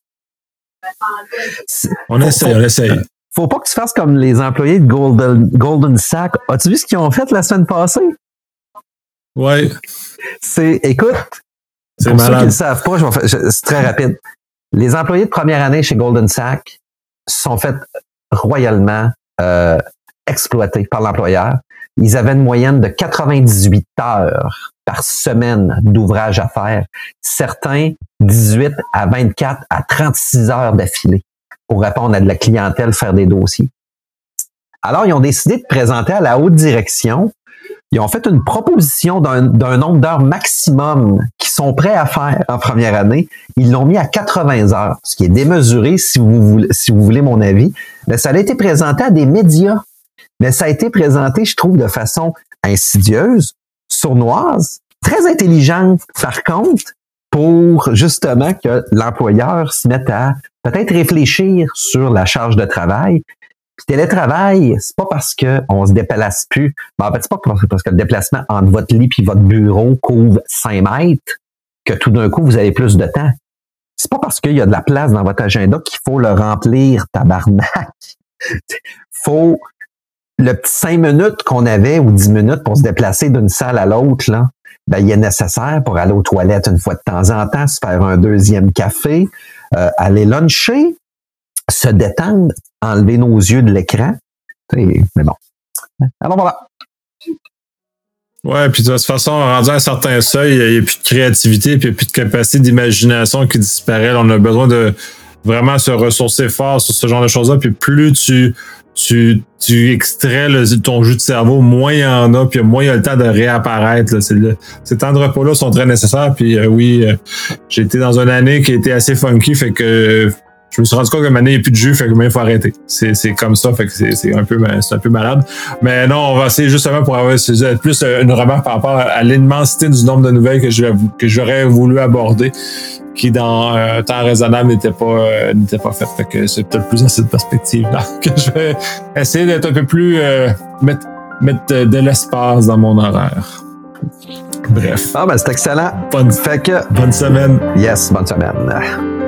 On essaye, on essaye. Faut pas que tu fasses comme les employés de Golden, Golden Sack. As-tu vu ce qu'ils ont fait la semaine passée? Oui. C'est, écoute, c'est pour malade. ceux qui ne le savent pas, je vais faire, je, c'est très rapide. Les employés de première année chez Golden Sack sont fait royalement euh, exploités par l'employeur. Ils avaient une moyenne de quatre-vingt-dix-huit heures par semaine d'ouvrage à faire. Certains, dix-huit à vingt-quatre à trente-six heures d'affilée pour répondre à de la clientèle, faire des dossiers. Alors, ils ont décidé de présenter à la haute direction. Ils ont fait une proposition d'un, d'un nombre d'heures maximum qu'ils sont prêts à faire en première année. Ils l'ont mis à quatre-vingts heures, ce qui est démesuré si vous voulez, si vous voulez mon avis. Mais ça a été présenté à des médias. Mais ça a été présenté, je trouve, de façon insidieuse, sournoise, très intelligente, par contre, pour justement que l'employeur se mette à peut-être réfléchir sur la charge de travail. Puis télétravail, c'est pas parce que on se déplace plus. Ben, en fait, c'est pas parce que le déplacement entre votre lit et votre bureau couvre cinq mètres que tout d'un coup, vous avez plus de temps. C'est pas parce qu'il y a de la place dans votre agenda qu'il faut le remplir, tabarnak. Faut le petit cinq minutes qu'on avait ou dix minutes pour se déplacer d'une salle à l'autre, là, ben, il est nécessaire pour aller aux toilettes une fois de temps en temps, se faire un deuxième café, euh, aller luncher, se détendre, enlever nos yeux de l'écran. Et, mais bon. Alors voilà. Ouais, puis de toute façon, rendu à un certain seuil, il n'y a plus de créativité, puis il n'y a plus de capacité d'imagination qui disparaît. On a besoin de vraiment se ressourcer fort sur ce genre de choses-là. Puis plus tu, tu, tu extrais le, ton jus de cerveau, moins il y en a, puis moins il y a le temps de réapparaître. Là. C'est le, ces temps de repos-là sont très nécessaires. Puis euh, oui, euh, j'ai été dans une année qui était assez funky, fait que euh, je me suis rendu compte que maintenant, il n'y a plus de jus, fait que il faut arrêter. C'est, c'est comme ça, fait que c'est, c'est, un peu, c'est un peu malade. Mais non, on va essayer justement pour avoir plus une remarque par rapport à l'immensité du nombre de nouvelles que, je, que j'aurais voulu aborder, qui dans un temps raisonnable n'était pas, euh, n'était pas fait. Fait que c'est peut-être plus dans cette perspective-là que je vais essayer d'être un peu plus, euh, mettre, mettre de l'espace dans mon horaire. Bref. Ah, ben, c'est excellent. Bonne, fait que, bonne semaine. Yes, bonne semaine.